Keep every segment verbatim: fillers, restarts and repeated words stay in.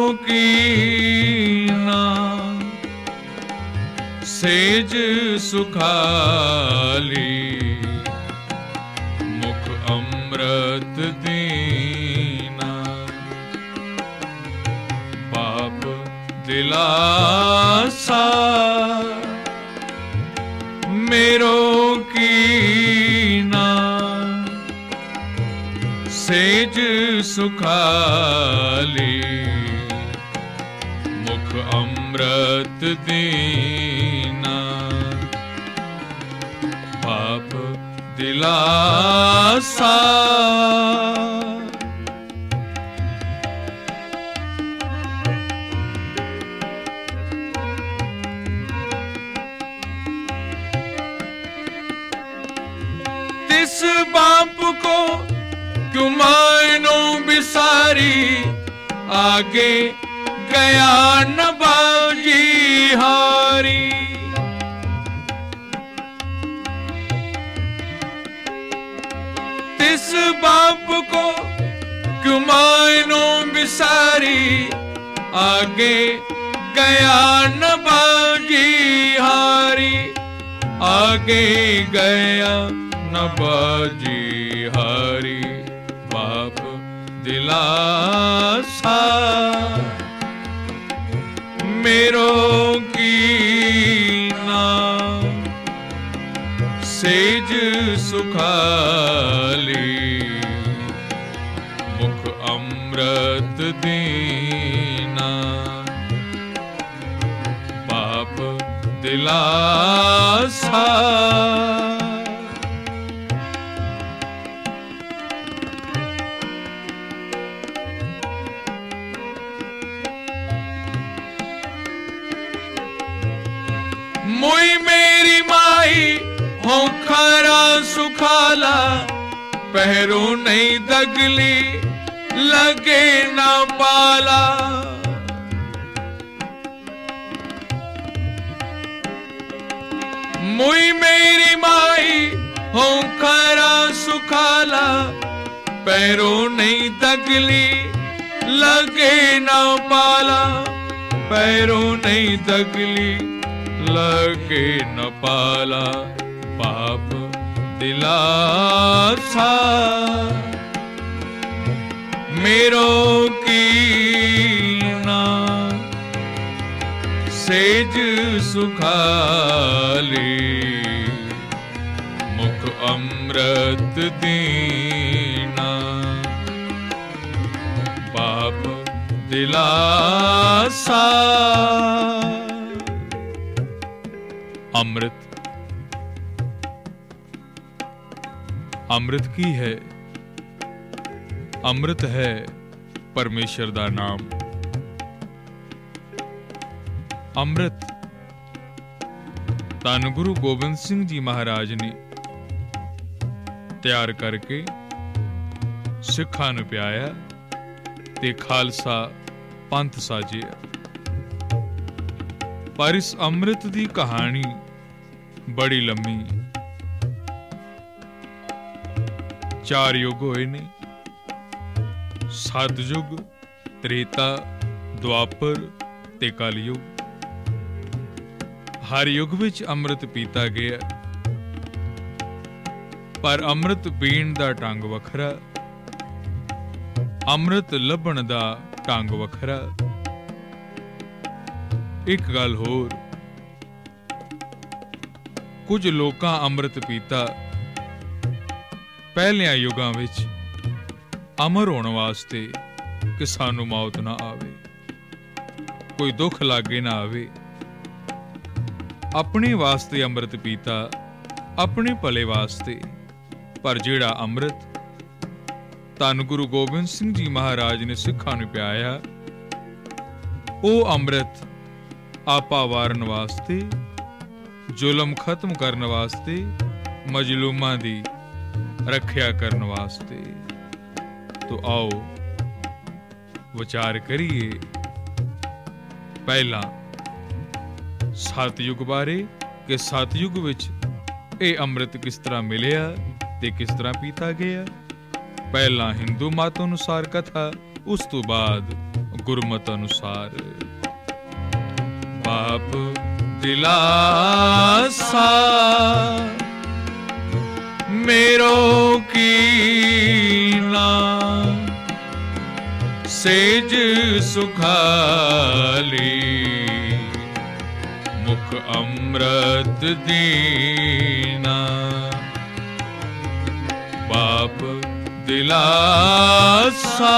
कीना सेज सुखाली मुख अमृत दीना पाप दिलासा मेरो कीना सेज सुखाली मुख अमृत दीना पाप दिलासा तिस बाप को क्यों मायनो बिसारी आगे गया न बाजी हारी तिस बाप को क्यों मायनो बिसारी आगे गया न बाजी हारी आगे गया न बाजी हारी बाप दिलासा मेरो कीना सेज सुखाली मुख अमृत दीना पाप दिलासा मुई मेरी माई हो खरा सुखाला पहरू नहीं दगली लगे ना पाला मुई मेरी माई हो खरा सुखाला पहरू नहीं दगली लगे ना पाला पैरों नहीं दगली लगे न पाला पाप दिलासा मेरो कीना सेज सुखाली मुख अमृत दीना पाप दिलासा। अमृत अमृत की है, अमृत है परमेश्वर दा नाम। अमृत धन गुरु गोबिंद सिंह जी महाराज ने तैयार करके सिखां नूं पियाया ते खालसा पंथ साजिया। पर इस अमृत दी कहानी बड़ी लम्मी, चार युग होए ने, सतयुग, त्रेता, द्वापर ते कलयुग। हर युग विच अमृत पीता गया, पर अमृत पीण दा ढंग वखरा, अमृत लभण दा ढंग वखरा। एक गल होर, कुछ लोकां अमृत पीता पहलियां युगां विच अमर होने वास्ते कि सानू मौत ना आवे, कोई दुख लागे ना आवे। अपने वास्ते अमृत पीता, अपने भले वास्ते। पर जिहड़ा अमृत धन गुरु गोबिंद सिंह जी महाराज ने सिखां नूं पियाया, ओह अमृत आपा वारन वास्ते, जुल्म खत्म करने वास्ते, मजलूमां दी रखिया करने वास्ते। तो आओ विचार करिए पहला सतयुग बारे कि सतयुग विच ये अमृत किस तरह मिलिया ते किस तरह पीता गया। पहला हिंदू मत अनुसार कथा, उस तो बाद ਗੁਰਮਤਿ ਅਨੁਸਾਰ। ਬਾਪ ਦਿਲਾਸਾ ਮੇਰੋ ਕੀਨਾ, ਸੇਜ ਸੁਖਾਲੀ ਮੁਖ ਅੰਮ੍ਰਿਤ ਦੀਨਾ। ਬਾਪ ਦਿਲਾਸਾ।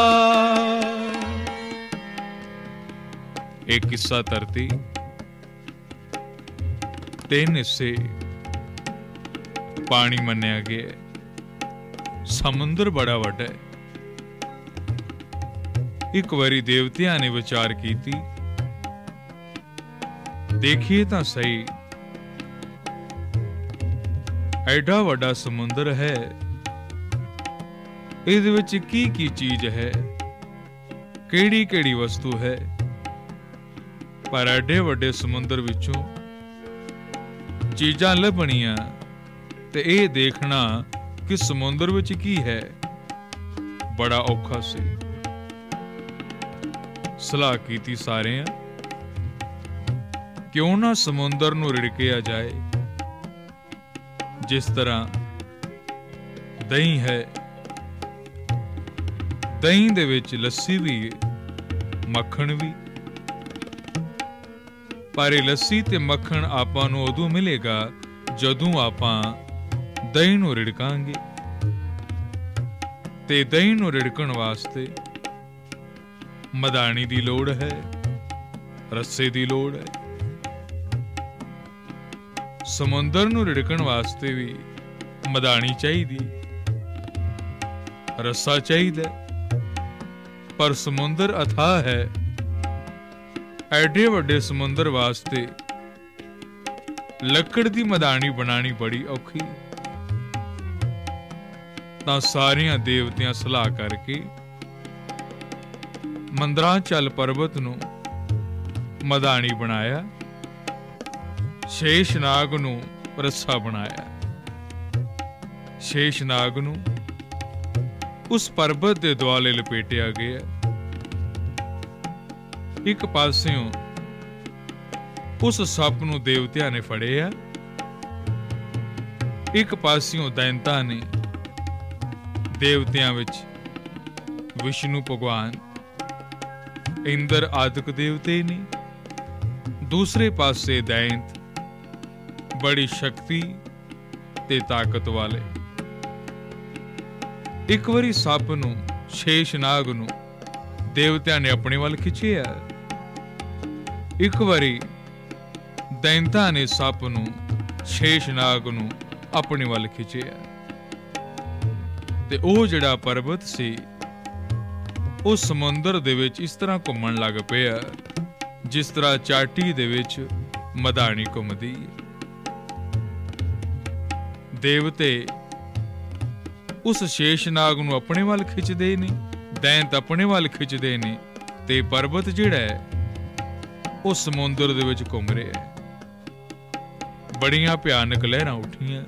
एक किस्सा धरती तीन हिस्से पानी मन्निया गया। समुंदर बड़ा वड्डा है। एक बारी देवतियां ने विचार की, देखिए तां सही, एडा वड्डा समुंदर है, इहदे विच की की चीज है, केड़ी केड़ी वस्तु है। पर एडे वड्डे समुंदर विचों चीजां लभणियां ते इह देखना कि समुंदर विच की है बड़ा औखा सी। सलाह कीती सारियां, क्यों ना समुंदर नूं रिड़किया जाए। जिस तरह दही है, दही दे विच लस्सी भी मक्खण भी, पर ਇਹ ਲੱਸੀ ਤੇ ਮੱਖਣ ਆਪਾਂ ਨੂੰ ਉਦੋਂ ਮਿਲੇਗਾ ਜਦੋਂ ਆਪਾਂ ਦਹੀਂ ਨੂੰ ਰਿੜਕਾਂਗੇ। ਤੇ ਦਹੀਂ ਨੂੰ ਰਿੜਕਣ ਵਾਸਤੇ ਮਦਾਣੀ ਦੀ ਲੋੜ ਹੈ, ਰੱਸੇ ਦੀ ਲੋੜ ਹੈ। ਸਮੁੰਦਰ ਨੂੰ ਰਿੜਕਣ ਵਾਸਤੇ ਵੀ ਮਦਾਣੀ ਚਾਹੀਦੀ, ਰੱਸਾ ਚਾਹੀਦਾ। ਪਰ ਸਮੁੰਦਰ ਅਥਾਹ ਹੈ। ਐਡੇ ਵੱਡੇ ਸਮੁੰਦਰ ਵਾਸਤੇ ਲੱਕੜ ਦੀ ਮਦਾਣੀ ਬਣਾਣੀ ਬੜੀ ਔਖੀ। ਤਾਂ ਸਾਰੀਆਂ ਦੇਵਤਿਆਂ ਸਲਾਹ ਕਰਕੇ ਮੰਦਰਾਂਚਲ ਪਰਬਤ ਨੂੰ ਮਦਾਣੀ ਬਣਾਇਆ, ਸ਼ੇਸ਼ਨਾਗ ਨੂੰ ਰੱਸਾ ਬਣਾਇਆ। ਸ਼ੇਸ਼ਨਾਗ ਨੂੰ ਉਸ ਪਰਬਤ ਦੇ ਦੁਆਲੇ ਲਪੇਟਿਆ ਗਿਆ। ਇੱਕ ਪਾਸਿਓਂ ਉਸ ਸੱਪ ਨੂੰ ਦੇਵਤਿਆਂ ਨੇ ਫੜਿਆ, ਇੱਕ ਪਾਸਿਓਂ ਦੈਂਤਾਂ ਨੇ, ਦੇਵਤਿਆਂ ਵਿੱਚ ਵਿਸ਼ਨੂੰ ਭਗਵਾਨ, ਇੰਦਰ ਆਦਿਕ ਦੇਵਤੇ ਨੇ, ਦੂਸਰੇ ਪਾਸੇ ਦੈਂਤ ਬੜੀ ਸ਼ਕਤੀ ਤੇ ਤਾਕਤ ਵਾਲੇ। ਇੱਕ ਵਾਰੀ ਸੱਪ ਨੂੰ, ਸ਼ੇਸ਼ਨਾਗ ਨੂੰ ਦੇਵਤਿਆਂ ਨੇ ਆਪਣੇ ਵੱਲ ਖਿੱਚਿਆ। ਇੱਕ ਵਾਰੀ ਦੈਂਤਾਂ ਨੇ ਸੱਪ ਨੂੰ, ਸ਼ੇਸ਼ਨਾਗ ਨੂੰ ਆਪਣੇ ਵੱਲ ਖਿੱਚਿਆ। ਤੇ ਉਹ ਜਿਹੜਾ ਪਰਬਤ ਸੀ ਉਹ ਸਮੁੰਦਰ ਦੇ ਵਿੱਚ ਇਸ ਤਰ੍ਹਾਂ ਘੁੰਮਣ ਲੱਗ ਪਿਆ ਜਿਸ ਤਰ੍ਹਾਂ ਚਾਟੀ ਦੇ ਵਿੱਚ ਮਦਾਣੀ ਘੁੰਮਦੀ। ਦੇਵਤੇ ਉਸ ਸ਼ੇਸ਼ਨਾਗ ਨੂੰ ਆਪਣੇ ਵੱਲ ਖਿੱਚਦੇ ਨੇ, ਦੈਂਤ ਆਪਣੇ ਵੱਲ ਖਿੱਚਦੇ ਨੇ, ਤੇ ਪਰਬਤ ਜਿਹੜਾ ਹੈ ਉਹ ਸਮੁੰਦਰ ਦੇ ਵਿੱਚ ਘੁੰਮ ਰਿਹਾ ਹੈ। ਬੜੀਆਂ ਭਿਆਨਕ ਲਹਿਰਾਂ ਉੱਠੀਆਂ।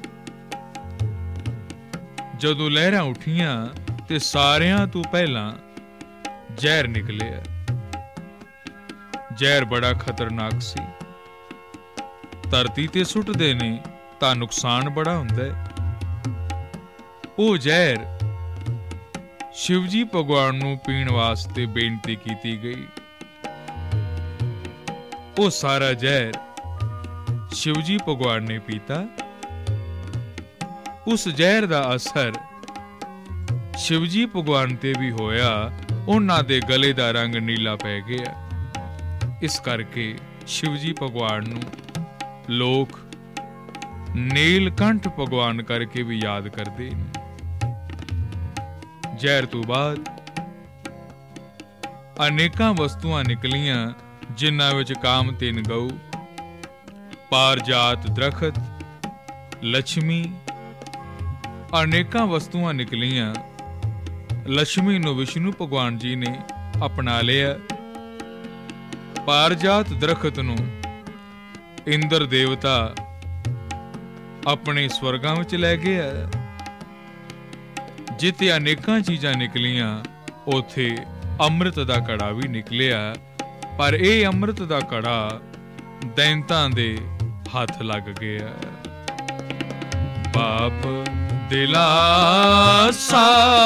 ਜਦੋਂ ਲਹਿਰਾਂ ਉੱਠੀਆਂ ਤੇ ਸਾਰਿਆਂ ਤੋਂ ਪਹਿਲਾਂ ਜ਼ਹਿਰ ਨਿਕਲਿਆ। ਜ਼ਹਿਰ ਬੜਾ ਖਤਰਨਾਕ ਸੀ। ਧਰਤੀ ਤੇ ਸੁੱਟਦੇ ਨੇ ਤਾਂ ਨੁਕਸਾਨ ਬੜਾ ਹੁੰਦਾ ਹੈ। ਉਹ ਜ਼ਹਿਰ शिव जी भगवान नूं पीण वास्ते बेनती कीती गई। वो सारा जहर शिव जी भगवान ने पीता। उस जहर दा असर शिव जी भगवान ते भी होया। उन्हां दे गले दा रंग नीला पै गया। इस करके शिव जी भगवान नूं लोक नीलकंठ भगवान करके भी याद करते हैं। ਜ਼ਹਿਰ ਤੋਂ ਬਾਅਦ ਅਨੇਕਾਂ ਵਸਤੂਆਂ ਨਿਕਲੀਆਂ ਜਿਨ੍ਹਾਂ ਵਿੱਚ ਕਾਮਤੇਨ ਗਊ, ਪਾਰਜਾਤ ਦਰਖਤ, ਲక్ష్ਮੀ, ਅਨੇਕਾਂ ਵਸਤੂਆਂ ਨਿਕਲੀਆਂ। ਲక్ష్ਮੀ ਨੂੰ ਵਿਸ਼ਨੂੰ ਭਗਵਾਨ ਜੀ ਨੇ ਅਪਣਾ ਲਿਆ। ਪਾਰਜਾਤ ਦਰਖਤ ਨੂੰ ਇੰਦਰ ਦੇਵਤਾ ਆਪਣੇ ਸਵਰਗਾਂ ਵਿੱਚ ਲੈ ਗਿਆ। ਜਿੱਥੇ ਅਨੇਕਾਂ ਚੀਜ਼ਾਂ ਨਿਕਲੀਆਂ ਉੱਥੇ ਅੰਮ੍ਰਿਤ ਦਾ ਘੜਾ ਵੀ ਨਿਕਲਿਆ, ਪਰ ਇਹ ਅੰਮ੍ਰਿਤ ਦਾ ਘੜਾ ਦੈਂਤਾਂ ਦੇ ਹੱਥ ਲੱਗ ਗਿਆ। ਪਾਪ ਦਿਲਾਸਾ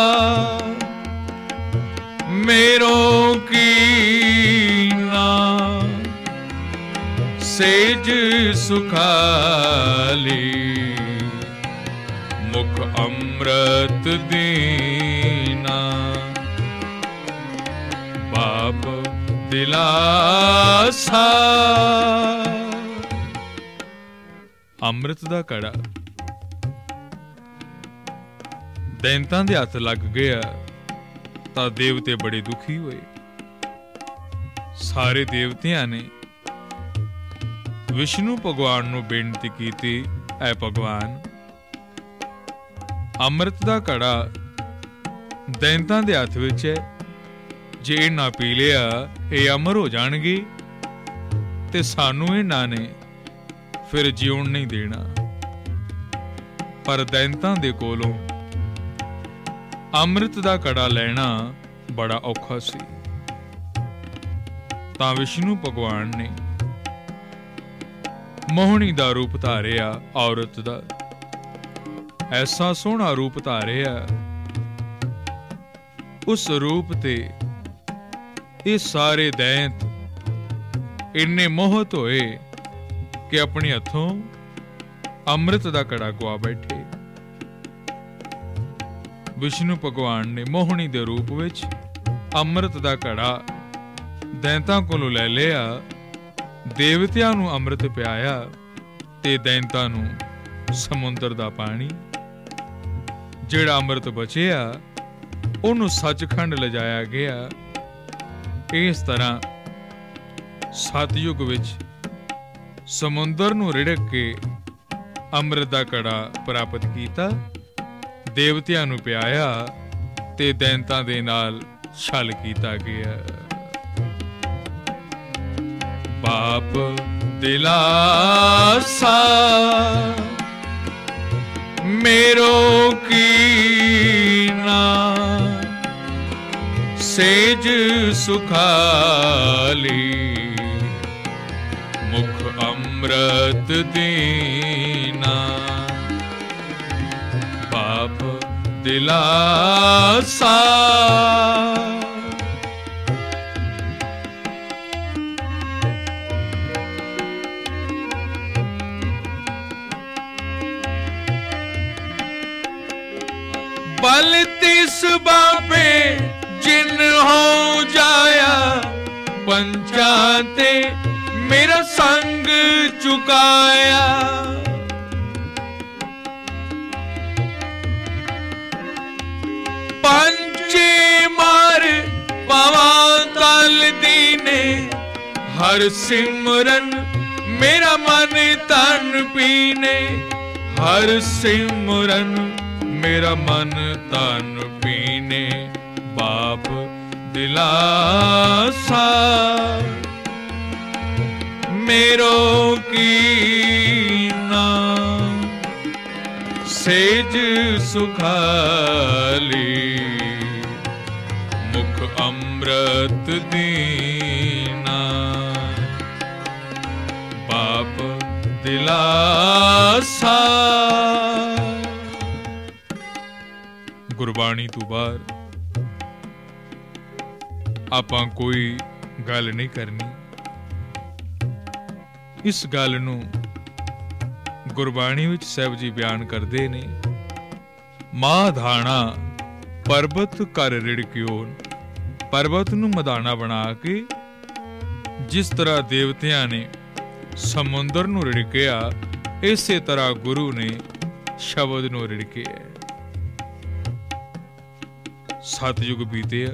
मेरो कीना, सेज सुखाली मुख अमृत दीना। बाप दिलासा अमृत दा कड़ा दैंतां दे हत्थ लग गया ਤਾਂ ਦੇਵਤੇ ਬੜੇ ਦੁਖੀ ਹੋਏ। ਸਾਰੇ ਦੇਵਤਿਆਂ ਨੇ ਵਿਸ਼ਨੂੰ ਭਗਵਾਨ ਨੂੰ ਬੇਨਤੀ ਕੀਤੀ, ਐ ਭਗਵਾਨ, ਅੰਮ੍ਰਿਤ ਦਾ ਘੜਾ ਦੈਂਤਾਂ ਦੇ ਹੱਥ ਵਿੱਚ ਹੈ, ਜੇ ਇਹ ਨਾ ਪੀ ਲਿਆ ਇਹ ਅਮਰ ਹੋ ਜਾਣਗੇ ਤੇ ਸਾਨੂੰ ਇਹਨਾਂ ਨੇ ਫਿਰ ਜਿਉਣ ਨਹੀਂ ਦੇਣਾ। ਪਰ ਦੈਂਤਾਂ ਦੇ ਕੋਲੋਂ ਅੰਮ੍ਰਿਤ ਦਾ ਘੜਾ ਲੈਣਾ ਬੜਾ ਔਖਾ ਸੀ। ਤਾਂ ਵਿਸ਼ਨੂੰ ਭਗਵਾਨ ਨੇ ਮੋਹਣੀ ਦਾ ਰੂਪ ਧਾਰਿਆ, ਔਰਤ ਦਾ ਐਸਾ ਸੋਹਣਾ ਰੂਪ ਧਾਰਿਆ। ਉਸ ਰੂਪ ਤੇ ਇਹ ਸਾਰੇ ਦੈਂਤ ਇੰਨੇ ਮੋਹਿਤ ਹੋਏ ਕਿ ਆਪਣੇ ਹੱਥੋਂ ਅੰਮ੍ਰਿਤ ਦਾ ਘੜਾ ਗਵਾ ਬੈਠੇ। ਵਿਸ਼ਨੂੰ ਭਗਵਾਨ ਨੇ ਮੋਹਣੀ ਦੇ ਰੂਪ ਵਿੱਚ ਅੰਮ੍ਰਿਤ ਦਾ ਘੜਾ ਦੈਂਤਾਂ ਕੋਲੋਂ ਲੈ ਲਿਆ, ਦੇਵਤਿਆਂ ਨੂੰ ਅੰਮ੍ਰਿਤ ਪਿਆਇਆ ਤੇ ਦੈਂਤਾਂ ਨੂੰ ਸਮੁੰਦਰ ਦਾ ਪਾਣੀ। ਜਿਹੜਾ ਅੰਮ੍ਰਿਤ ਬਚਿਆ ਉਹਨੂੰ ਸੱਚਖੰਡ ਲਿਜਾਇਆ ਗਿਆ। ਇਸ ਤਰ੍ਹਾਂ ਸਤਯੁਗ ਵਿੱਚ ਸਮੁੰਦਰ ਨੂੰ ਰਿੜਕ ਕੇ ਅੰਮ੍ਰਿਤ ਦਾ ਘੜਾ ਪ੍ਰਾਪਤ ਕੀਤਾ, ਦੇਵਤਿਆਂ ਨੂੰ ਪਿਆਇਆ ਤੇ ਦੈਂਤਾਂ ਦੇ ਨਾਲ ਛਲ ਕੀਤਾ ਗਿਆ। ਪਾਪ ਦਿਲਾਸਾ मेरो कीना, सेज सुखाली मुख अमृत दीना। पाप दिलासा बल तिस बापे जिन हो जाया, पंचाते मेरा संग चुकाया। पंचे मार पवा तल दीने, हर सिमरन मेरा मन तन पीने। हर सिमरन मेरा मन तन पीने। बाप दिलासा मेरो कीना, सेज सुखाली मुख अमृत दीना। बाप दिलासा। ਗੁਰਬਾਣੀ ਤੋਂ ਬਾਹਰ ਆਪਾਂ ਕੋਈ ਗੱਲ ਨਹੀਂ ਕਰਨੀ। ਇਸ ਗੱਲ ਨੂੰ ਗੁਰਬਾਣੀ ਵਿੱਚ ਸਾਹਿਬ ਜੀ ਬਿਆਨ ਕਰਦੇ ਨੇ। ਮਾਧਾਣਾ ਪਰਬਤ ਕਰ ਰਿੜਕਿਓ, ਪਰਬਤ ਨੂੰ ਮਧਾਣਾ ਬਣਾ ਕੇ ਜਿਸ ਤਰ੍ਹਾਂ ਦੇਵਤਿਆਂ ਨੇ ਸਮੁੰਦਰ ਨੂੰ ਰਿੜਕਿਆ, ਇਸੇ ਤਰ੍ਹਾਂ ਗੁਰੂ ਨੇ ਸ਼ਬਦ ਨੂੰ ਰਿੜਕਿਆ। ਸਤਯੁਗ ਬੀਤਿਆ,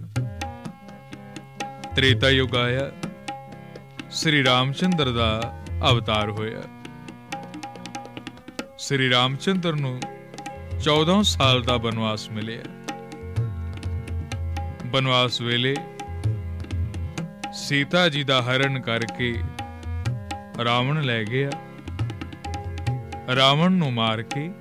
ਤ੍ਰੇਤਾ ਯੁਗ ਆਇਆ, ਸ੍ਰੀ ਰਾਮਚੰਦਰ ਦਾ ਅਵਤਾਰ ਹੋਇਆ। ਸ੍ਰੀ ਰਾਮਚੰਦਰ ਨੂੰ ਚੌਦਾਂ ਸਾਲ ਦਾ ਬਨਵਾਸ ਮਿਲਿਆ। ਬਨਵਾਸ ਵੇਲੇ ਸੀਤਾ ਜੀ ਦਾ ਹਰਨ ਕਰਕੇ ਰਾਵਣ ਲੈ ਗਿਆ। ਰਾਵਣ ਨੂੰ ਮਾਰ ਕੇ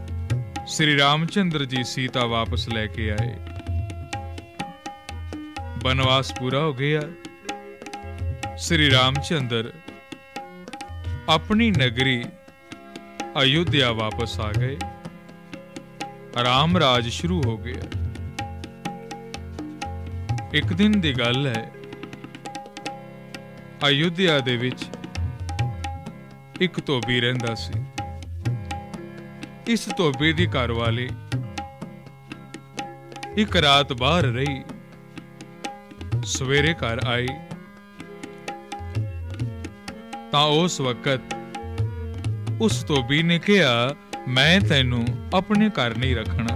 ਸ੍ਰੀ ਰਾਮਚੰਦਰ ਜੀ ਸੀਤਾ ਵਾਪਸ ਲੈ ਕੇ ਆਏ। बनवास पूरा हो गया। श्री रामचंद्र अपनी नगरी अयोध्या वापस आ गए। राम राज शुरू हो गया। एक दिन दी गल है, अयोध्या दे विच एक धोबी रहिंदा सी। इस धोबी दी घरवाली एक रात बाहर रही, सवेरे घर आई तां उस वक्त उस धोबी ने कहा, मैं तैनू अपने घर नहीं रखना।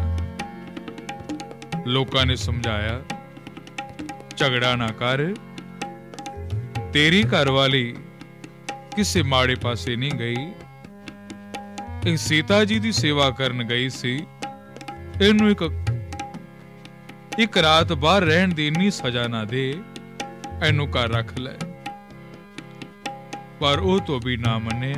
लोकां ने समझाया, झगड़ा ना कर, तेरी घरवाली किसी माड़े पासे नहीं गई, एक सीता जी दी सेवा करन गई सी। इनू एक एक रात बाहर रहन दी इन्नी सजा ना दे, इनू घर रख ले। पर वो तो भी ना मन्निया।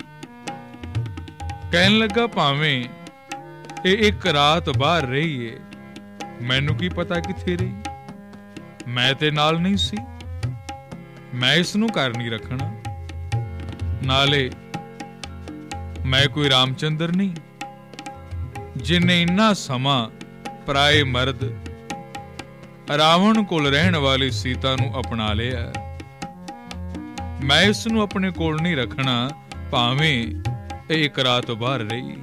कहन लगा, भावें ये एक रात बाहर रही है, मैनू की पता किथे रही, मैं ते नाल नहीं सी, मैं इसनू घर नहीं रखना। नाले मैं कोई रामचंद्र नहीं जिन्हें इन्ना समा पराए मर्द रावण कोल रहन वाली सीता नू अपना लिया। मैं इसनू अपने कोल नहीं रखना, भावें एक रात बाहर रही।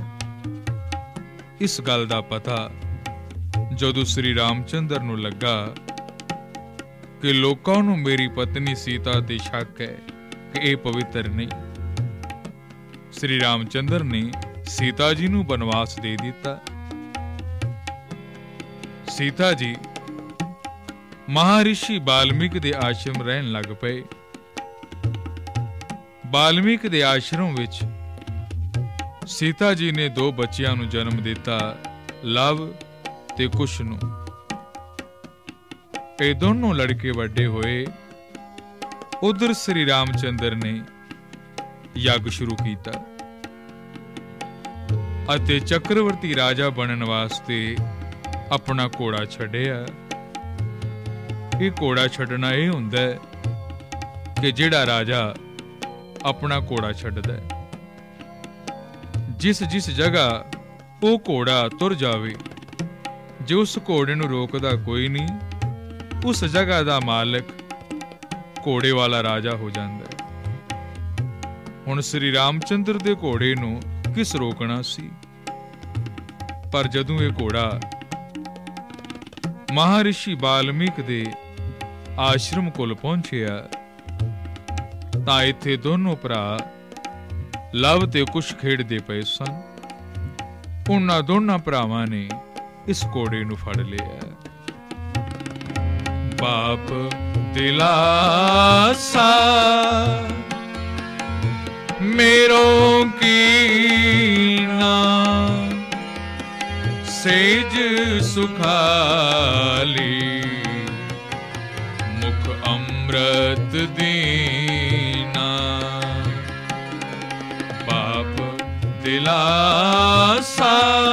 इस गल दा पता जदों श्री रामचंद्र नू लगा कि लोकां नू मेरी पत्नी सीता ते शक है कि यह पवित्र नहीं, श्री रामचंद्र ने सीता जी नू बनवास दे दिता। सीता जी महर्षि वाल्मीकि दे आश्रम रहन लग पे। वाल्मीकि दे आश्रम विच सीता जी ने दो बच्चियां नू जन्म दिता, लव ते कुश नू। ये दोनों लड़के वड्डे होए। उधर श्री रामचंद्र ने यज्ञ शुरू किया अते चक्रवर्ती राजा बनने वास्ते अपना घोड़ा छड्डिया। यह घोड़ा छड्डना यह हुंदा है कि जिहड़ा राजा अपना घोड़ा छड्डदा है, जिस जिस जगह वो घोड़ा तुर जावे, जे उस घोड़े नूं रोकदा कोई नहीं, उस जगह दा मालिक घोड़े वाला राजा हो जांदा है। हुण श्री रामचंद्र दे घोड़े नूं किस रोकना सी? पर जदों ये घोड़ा महर्षि वाल्मीकि दे आश्रम कोल पहुंचिया तां इत्थे दोनों भरा लव ते कुश खेडदे पए सन। उन्हां दोनां भरावां ने इस घोड़े नूं फड़ लिया। बाप दिलासा मेरो कीना, सेज सुखाली, मुख अमृत दीना। बाप दिलासा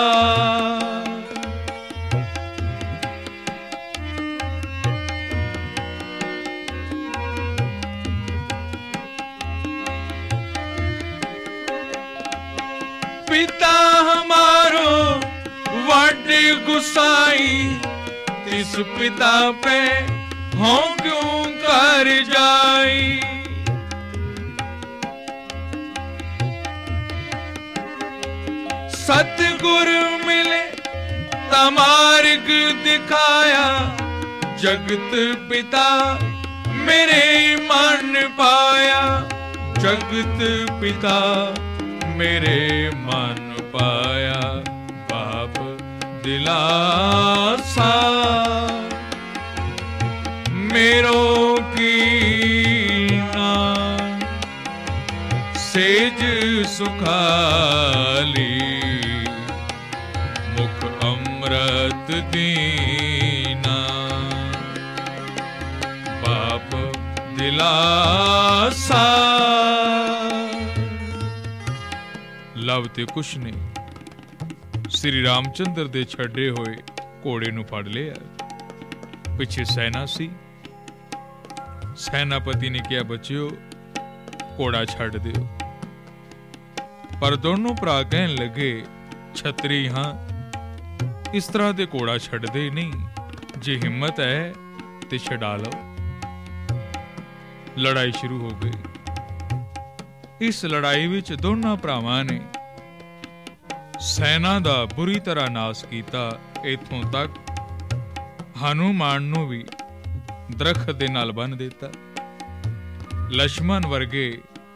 पिता हमारो वाटे गुसाई, तिस पिता पे हों क्यों कर जाई। सतगुर मिले तमार्ग दिखाया, जगत पिता मेरे मन पाया। जगत पिता मेरे मन पाया। बाप दिलासा मेरो कीना, सेज सुखाली, मुख अमृत दीना। बाप दिलासा। लव ते कुश ने श्री रामचंद्र दे छड्डे होए घोड़े नूं फड़ लिया। ਪਿੱਛੇ ਸੈਨਾ ਸੀ। ਸੈਨਾਪਤੀ ਨੇ ਕਿਹਾ, ਬੱਚਿਓ ਘੋੜਾ ਛੱਡ ਦਿਓ। ਪਰ ਦੋਨੋਂ ਭਰਾ ਕਹਿਣ ਲੱਗੇ, ਛਤਰੀ ਹਾਂ, ਇਸ ਤਰ੍ਹਾਂ ਦੇ ਘੋੜਾ ਛੱਡਦੇ ਨਹੀਂ, ਜੇ ਹਿੰਮਤ ਹੈ ਤੇ ਛਡਾ ਲਓ। ਲੜਾਈ ਸ਼ੁਰੂ ਹੋ ਗਈ। ਇਸ ਲੜਾਈ ਵਿੱਚ ਦੋਨਾਂ ਭਰਾਵਾਂ ਨੇ ਸੈਨਾ ਦਾ ਬੁਰੀ ਤਰ੍ਹਾਂ ਨਾਸ ਕੀਤਾ। ਇੱਥੋਂ ਤੱਕ ਹਨੂਮਾਨ ਨੂੰ ਵੀ ਦਰਖਤ ਦੇ ਨਾਲ ਬੰਨ੍ਹ ਦਿੱਤਾ। ਲਛਮਣ ਵਰਗੇ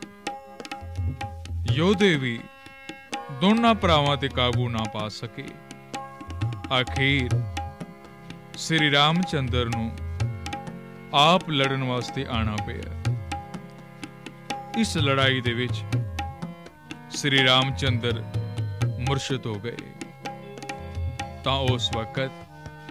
ਯੋਧੇ ਵੀ ਦੋਨਾਂ ਭਰਾਵਾਂ ਤੇ ਕਾਬੂ ਨਾ ਪਾ ਸਕੇ। ਆਖੀਰ ਸ੍ਰੀ ਰਾਮ ਚੰਦਰ ਨੂੰ ਆਪ ਲੜਨ ਵਾਸਤੇ ਆਣਾ ਪਿਆ। ਇਸ ਲੜਾਈ ਦੇ ਵਿੱਚ ਸ੍ਰੀ ਰਾਮ ਚੰਦਰ ਮੁਰਸ਼ਦ ਹੋ ਗਏ। ਤਾਂ ਉਸ ਵਕਤ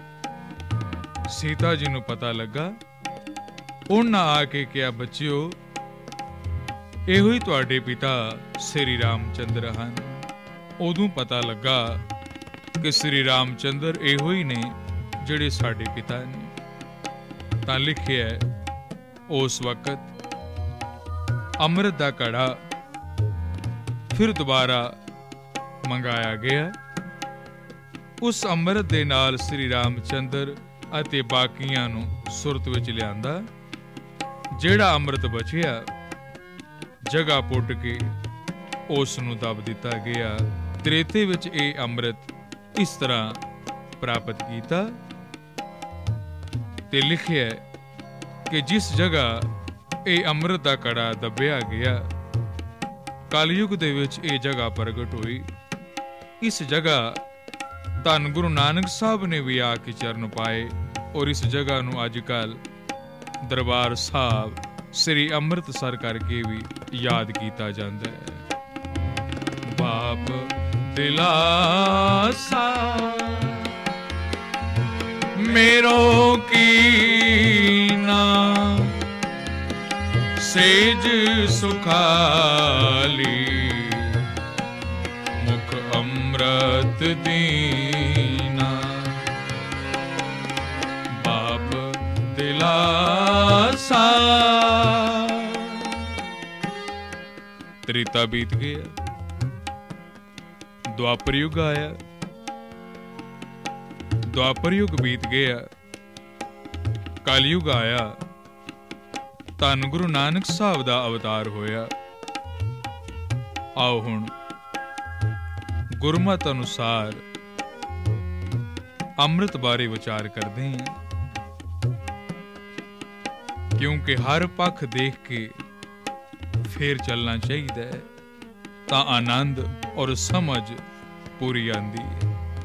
ਸੀਤਾ ਜੀ ਨੂੰ ਪਤਾ ਲੱਗਾ। ਉਹਨਾਂ ਆ ਕੇ ਕਿਹਾ, ਬੱਚਿਓ ਇਹੋ ਹੀ ਤੁਹਾਡੇ ਪਿਤਾ ਸ੍ਰੀ ਰਾਮ ਚੰਦਰ ਹਨ। ਉਦੋਂ ਪਤਾ ਲੱਗਾ ਕਿ ਸ੍ਰੀ ਰਾਮ ਚੰਦਰ ਇਹੋ ਹੀ ਨੇ ਜਿਹੜੇ ਸਾਡੇ ਪਿਤਾ ਨੇ। ਤਾਂ ਲਿਖਿਆ, ਉਸ ਵਕਤ ਅੰਮ੍ਰਿਤ ਦਾ ਘੜਾ ਫਿਰ ਦੁਬਾਰਾ ਮੰਗਾਇਆ ਗਿਆ। ਉਸ ਅੰਮ੍ਰਿਤ ਦੇ ਨਾਲ ਸ੍ਰੀ ਰਾਮ ਚੰਦਰ ਅਤੇ ਬਾਕੀਆਂ ਨੂੰ ਸੁਰਤ ਵਿੱਚ ਲਿਆਂਦਾ। ਜਿਹੜਾ ਅੰਮ੍ਰਿਤ ਬਚਿਆ ਜਗ੍ਹਾ ਪੁੱਟ ਕੇ ਉਸ ਨੂੰ ਦੱਬ ਦਿੱਤਾ ਗਿਆ। ਤ੍ਰੇਤੇ ਵਿੱਚ ਇਹ ਅੰਮ੍ਰਿਤ ਇਸ ਤਰ੍ਹਾਂ ਪ੍ਰਾਪਤ ਕੀਤਾ। ਤੇ ਲਿਖਿਆ ਕਿ ਜਿਸ ਜਗ੍ਹਾ ਇਹ ਅੰਮ੍ਰਿਤ ਦਾ ਘੜਾ ਦੱਬਿਆ ਗਿਆ, ਕਲਯੁਗ ਦੇ ਵਿੱਚ ਇਹ ਜਗ੍ਹਾ ਪ੍ਰਗਟ ਹੋਈ। ਇਸ ਜਗ੍ਹਾ ਧੰਨ ਗੁਰੂ ਨਾਨਕ ਸਾਹਿਬ ਨੇ ਵੀ ਆ ਕੇ ਚਰਨ ਪਾਏ ਔਰ ਇਸ ਜਗ੍ਹਾ ਨੂੰ ਅੱਜ ਕੱਲ ਦਰਬਾਰ ਸਾਹਿਬ ਸ੍ਰੀ ਅੰਮ੍ਰਿਤਸਰ ਕਰਕੇ ਵੀ ਯਾਦ ਕੀਤਾ ਜਾਂਦਾ ਹੈ। ਬਾਪ ਦਿਲਾਸਾ ਮੇਰੋ ਕੀਨਾ, ਸੇਜ ਸੁਖਾਲੀ ਮੁਖ ਅੰਮ੍ਰਿਤ ਦੀਨਾ। ਬਾਪ ਦਿਲਾਸਾ। ਤ੍ਰੇਤਾ ਬੀਤ ਗਿਆ, ਦੁਆਪਰ ਯੁੱਗ ਆਇਆ। ਦੁਆਪਰ ਯੁੱਗ ਬੀਤ ਗਿਆ, ਕਲਯੁਗ ਆਇਆ। ਧੰਨ ਗੁਰੂ ਨਾਨਕ ਸਾਹਿਬ ਦਾ ਅਵਤਾਰ ਹੋਇਆ। ਆਓ ਹੁਣ ਗੁਰਮਤ ਅਨੁਸਾਰ ਅੰਮ੍ਰਿਤ ਬਾਰੇ ਵਿਚਾਰ ਕਰਦੇ ਹਾਂ, ਕਿਉਂਕਿ ਹਰ ਪੱਖ ਦੇਖ ਕੇ ਫੇਰ ਚੱਲਣਾ ਚਾਹੀਦਾ ਹੈ, ਤਾਂ ਆਨੰਦ ਔਰ ਸਮਝ ਪੂਰੀ ਆਂਦੀ ਹੈ।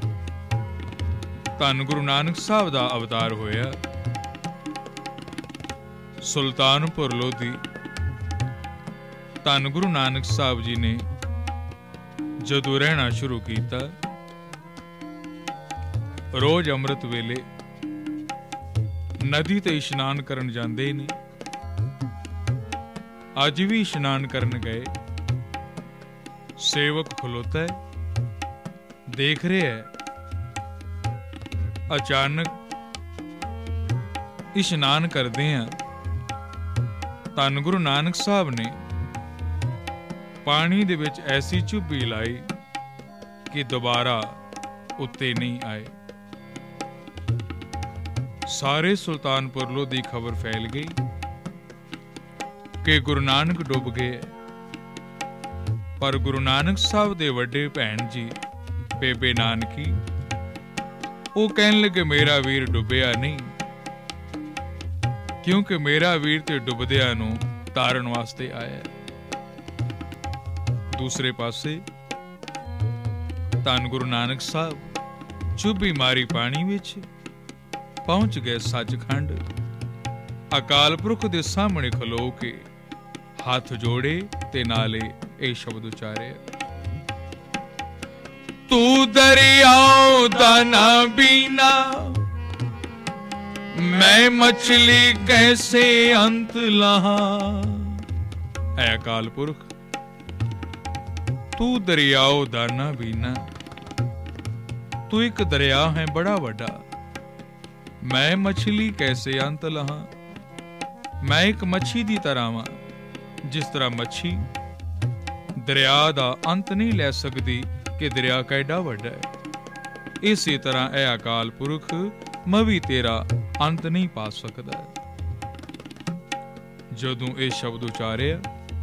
ਧੰਨ ਗੁਰੂ ਨਾਨਕ ਸਾਹਿਬ ਦਾ ਅਵਤਾਰ ਹੋਇਆ। ਸੁਲਤਾਨਪੁਰ ਲੋਧੀ ਧੰਨ ਗੁਰੂ ਨਾਨਕ ਸਾਹਿਬ ਜੀ ਨੇ ਜਦੋਂ ਰਹਿਣਾ ਸ਼ੁਰੂ ਕੀਤਾ, ਰੋਜ਼ ਅੰਮ੍ਰਿਤ ਵੇਲੇ ਨਦੀ ਤੇ ਇਸ਼ਨਾਨ ਕਰਨ ਜਾਂਦੇ ਨੇ। ਅੱਜ ਵੀ ਇਸ਼ਨਾਨ ਕਰਨ ਗਏ। ਸੇਵਕ ਖਲੋਤਾ ਹੈ, ਦੇਖ ਰਿਹਾ ਹੈ। ਅਚਾਨਕ ਇਸ਼ਨਾਨ ਕਰਦੇ ਹਾਂ, ਧੰਨ ਗੁਰੂ ਨਾਨਕ ਸਾਹਿਬ ਨੇ ਪਾਣੀ ਦੇ ਵਿੱਚ ਐਸੀ ਚੁੱਭੀ ਲਾਈ ਕਿ ਦੁਬਾਰਾ ਉੱਤੇ ਨਹੀਂ ਆਏ। ਸਾਰੇ ਸੁਲਤਾਨਪੁਰ ਲੋਧੀ ਖਬਰ ਫੈਲ ਗਈ ਕਿ ਗੁਰੂ ਨਾਨਕ ਡੁੱਬ ਗਏ। ਪਰ ਗੁਰੂ ਨਾਨਕ ਸਾਹਿਬ ਦੇ ਵੱਡੇ ਭੈਣ ਜੀ ਬੇਬੇ ਨਾਨਕੀ, ਉਹ ਕਹਿਣ ਲੱਗੇ, ਮੇਰਾ ਵੀਰ ਡੁੱਬਿਆ ਨਹੀਂ, ਕਿਉਂਕਿ ਮੇਰਾ ਵੀਰ ਤੇ ਡੁੱਬਦਿਆਂ ਨੂੰ ਤਾਰਨ ਵਾਸਤੇ ਆਇਆ। ਦੂਸਰੇ ਪਾਸੇ ਧੰਨ ਗੁਰੂ ਨਾਨਕ ਸਾਹਿਬ ਚੁੱਭੀ ਮਾਰੀ ਪਾਣੀ ਵਿੱਚ ਪਹੁੰਚ ਗਏ ਸੱਚਖੰਡ। ਅਕਾਲ ਪੁਰਖ ਦੇ ਸਾਹਮਣੇ ਖਲੋ ਕੇ ਹੱਥ ਜੋੜੇ ਤੇ ਨਾਲੇ ਇਹ ਸ਼ਬਦ ਉਚਾਰੇ, ਤੂੰ ਦਰਿਆਓ ਦਾ ਨਾ ਬੀਨਾ, ਮੈਂ ਮਛਲੀ ਕੈਸੇ ਅੰਤ ਲਹਾ। ਐ ਅਕਾਲ ਪੁਰਖ, ਤੂੰ ਦਰਿਆਓ ਦਾ ਨਾ ਬੀਨਾ, ਤੂੰ ਇੱਕ ਦਰਿਆ ਹੈ ਬੜਾ ਵੱਡਾ, मैं मछली कैसे अंत लहां। मैं एक मच्छी दी तरह वां, जिस तरह मच्छी दरिया दा अंत नहीं लै सकदी कि दरिया कैडा वड्डा है, इसी तरह ए अकाल पुरख मैं भी तेरा अंत नहीं पा सकदा। जदों ये शब्द उचारिया,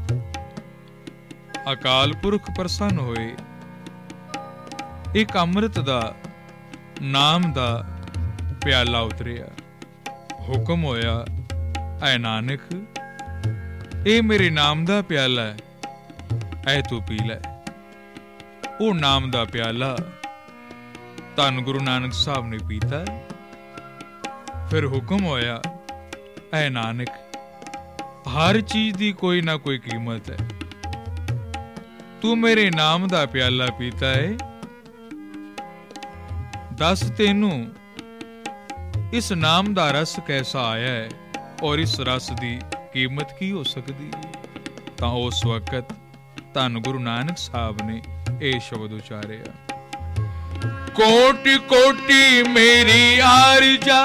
अकाल पुरख प्रसन्न होए। एक अमृत दा नाम दा प्याला उतरिया। हुक्म होया, ऐ नानक, ए मेरे नाम दा प्याला है, ऐ तू पी लै। वो नाम दा प्याला धन गुरु नानक साहब ने पीता। फिर हुक्म होया, ऐ नानक, हर चीज दी कोई ना कोई कीमत है। तू मेरे नाम दा प्याला पीता है, दस तेनू इस नाम दा रस कैसा आया है और इस रस दी कीमत की हो सकती। तां उस वक्त धन गुरु नानक साहब ने यह शब्द उचारिया, कोटि कोटि मेरी आरजा,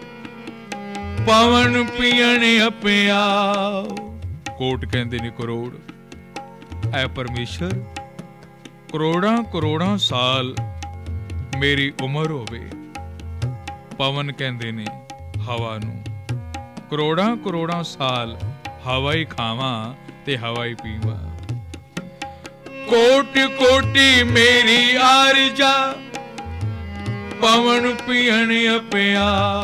पवन पियण अपिया। कोट कहते ने करोड़। ऐ परमेश्वर, करोड़ां करोड़ां साल मेरी उम्र होवे। पवन कहते ने हवा नू, करोड़ां करोड़ां साल हवा ही खावां ते हवा ही पीवां। कोटि कोटि मेरी आरजा, पवन पियण अपिया।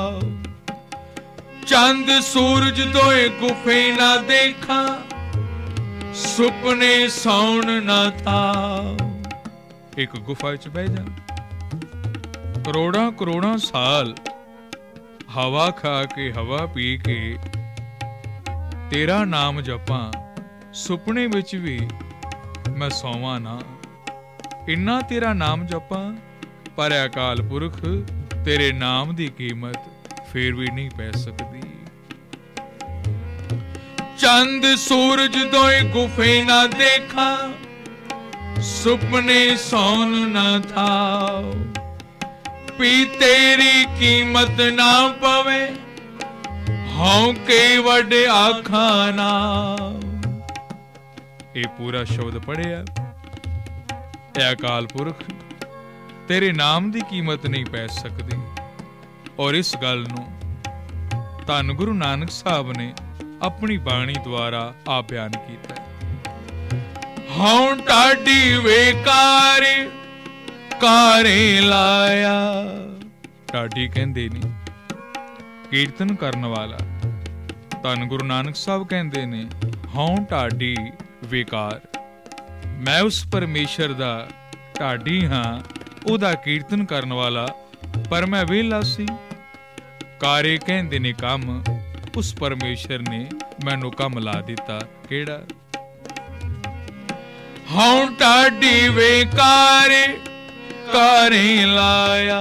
चंद सूरज दोए गुफे ना देखा, सुपने सौन ना था। एक गुफा च बह जा, करोड़ा करोड़ा साल हवा खा के हवा पी के तेरा नाम जपां, सुपने विच भी मैं सोवां ना। इन्ना तेरा नाम जपां, पर अकाल पुरख तेरे नाम दी कीमत फिर भी नहीं पै सकती। चंद सूरज दोए गुफे ना देखा, सुपने सौन ना था। पी तेरी कीमत ना पवे, हों के वड आखा ना। ये पूरा शब्द पढ़िया। ए अकाल पुरख तेरे नाम दी कीमत नहीं पै सकती। और इस गल नूं धन गुरु नानक साहब ने अपनी बाणी द्वारा आ बयान किया। हूं टाडी वेकार कारे लाया। टाडी कहंदे ने कीर्तन करन वाला। धन गुरु नानक साहब कहंदे ने हूं टाडी वेकार। मैं उस परमेश्वर दा टाडी हां, ओदा कीर्तन करन वाला, पर मैं वेला सी। कारे कहंदे ने कम, उस परमेश्वर ने मैनू कम ला दिता। केड़ा? हूं टाडी वेकारे कारे लाया।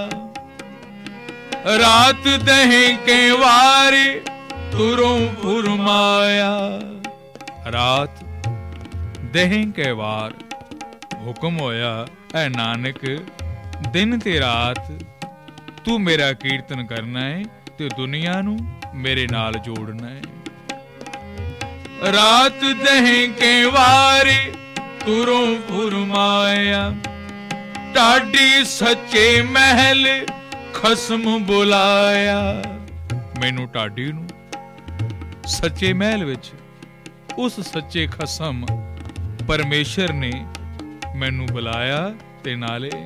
रात दहे के वारे तुरों फुरमाया। रात दहे के वार। हुक्म होया, ऐ नानक, दिन ते रात तू मेरा कीर्तन करना है ते दुनिया नू मेरे नाल जोड़ना है। रात दहे के वारे तुरों फुरमाया। टाडी सच्चे महल खसम बुलाया। मैनू टाडी नू सच्चे महल विच उस सच्चे खसम परमेश्वर ने मैनू बुलाया ते नाले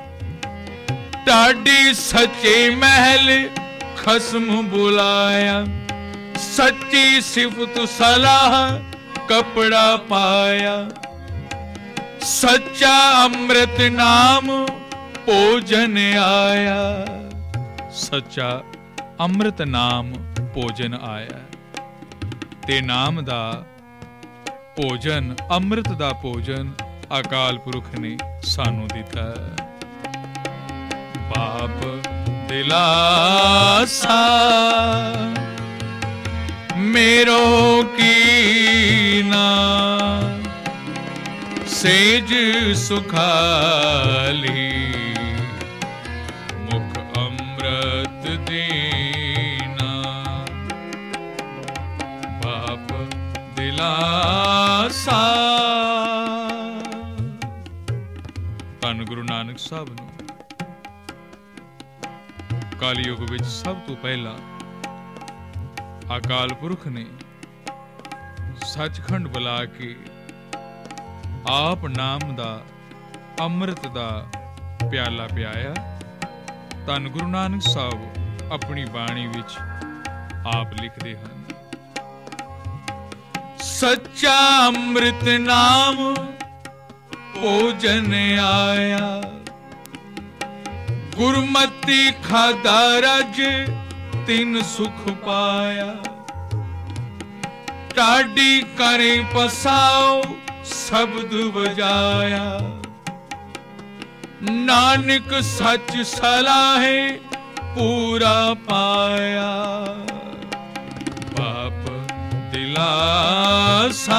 टाडी सच्चे महल खसम बुलाया। सच्ची सिफत सलाह कपड़ा पाया। सच्चा अमृत नाम भोजन आया। सच्चा अमृत नाम भोजन आया। ते नाम दा भोजन, अमृत दा भोजन अकाल पुरख ने सानू दिता। बाप दिलासा मेरो कीना, सेज सुखाली मुख अमृत दे ਪਾਪ ਦਿਲਾਸਾ। ਧੰਨ ਗੁਰੂ ਨਾਨਕ ਸਾਹਿਬ ਨੂੰ ਕਲਯੁਗ ਵਿੱਚ ਸਭ ਤੋਂ ਪਹਿਲਾਂ ਅਕਾਲ ਪੁਰਖ ਨੇ ਸੱਚਖੰਡ ਬੁਲਾ ਕੇ ਆਪ ਨਾਮ ਦਾ ਅੰਮ੍ਰਿਤ ਦਾ ਪਿਆਲਾ ਪਿਆਇਆ। ਧੰਨ ਗੁਰੂ ਨਾਨਕ ਸਾਹਿਬ ਆਪਣੀ ਬਾਣੀ ਵਿੱਚ ਆਪ ਲਿਖਦੇ ਹਨ, ਸੱਚਾ ਅੰਮ੍ਰਿਤ ਨਾਮ ਭੋਜਨ ਆਇਆ, ਗੁਰਮਤਿ ਖਾਦਾ ਰਜ ਤਿਨ ਸੁਖ ਪਾਇਆ। ਢਾਡੀ ਕਰੇ ਪਸਾਓ ਸ਼ਬਦ ਵਜਾਇਆ, ਨਾਨਕ ਸੱਚ ਸਲਾਹੇ ਪੂਰਾ ਪਾਇਆ। ਪਾਪ ਦਿਲਾਸਾ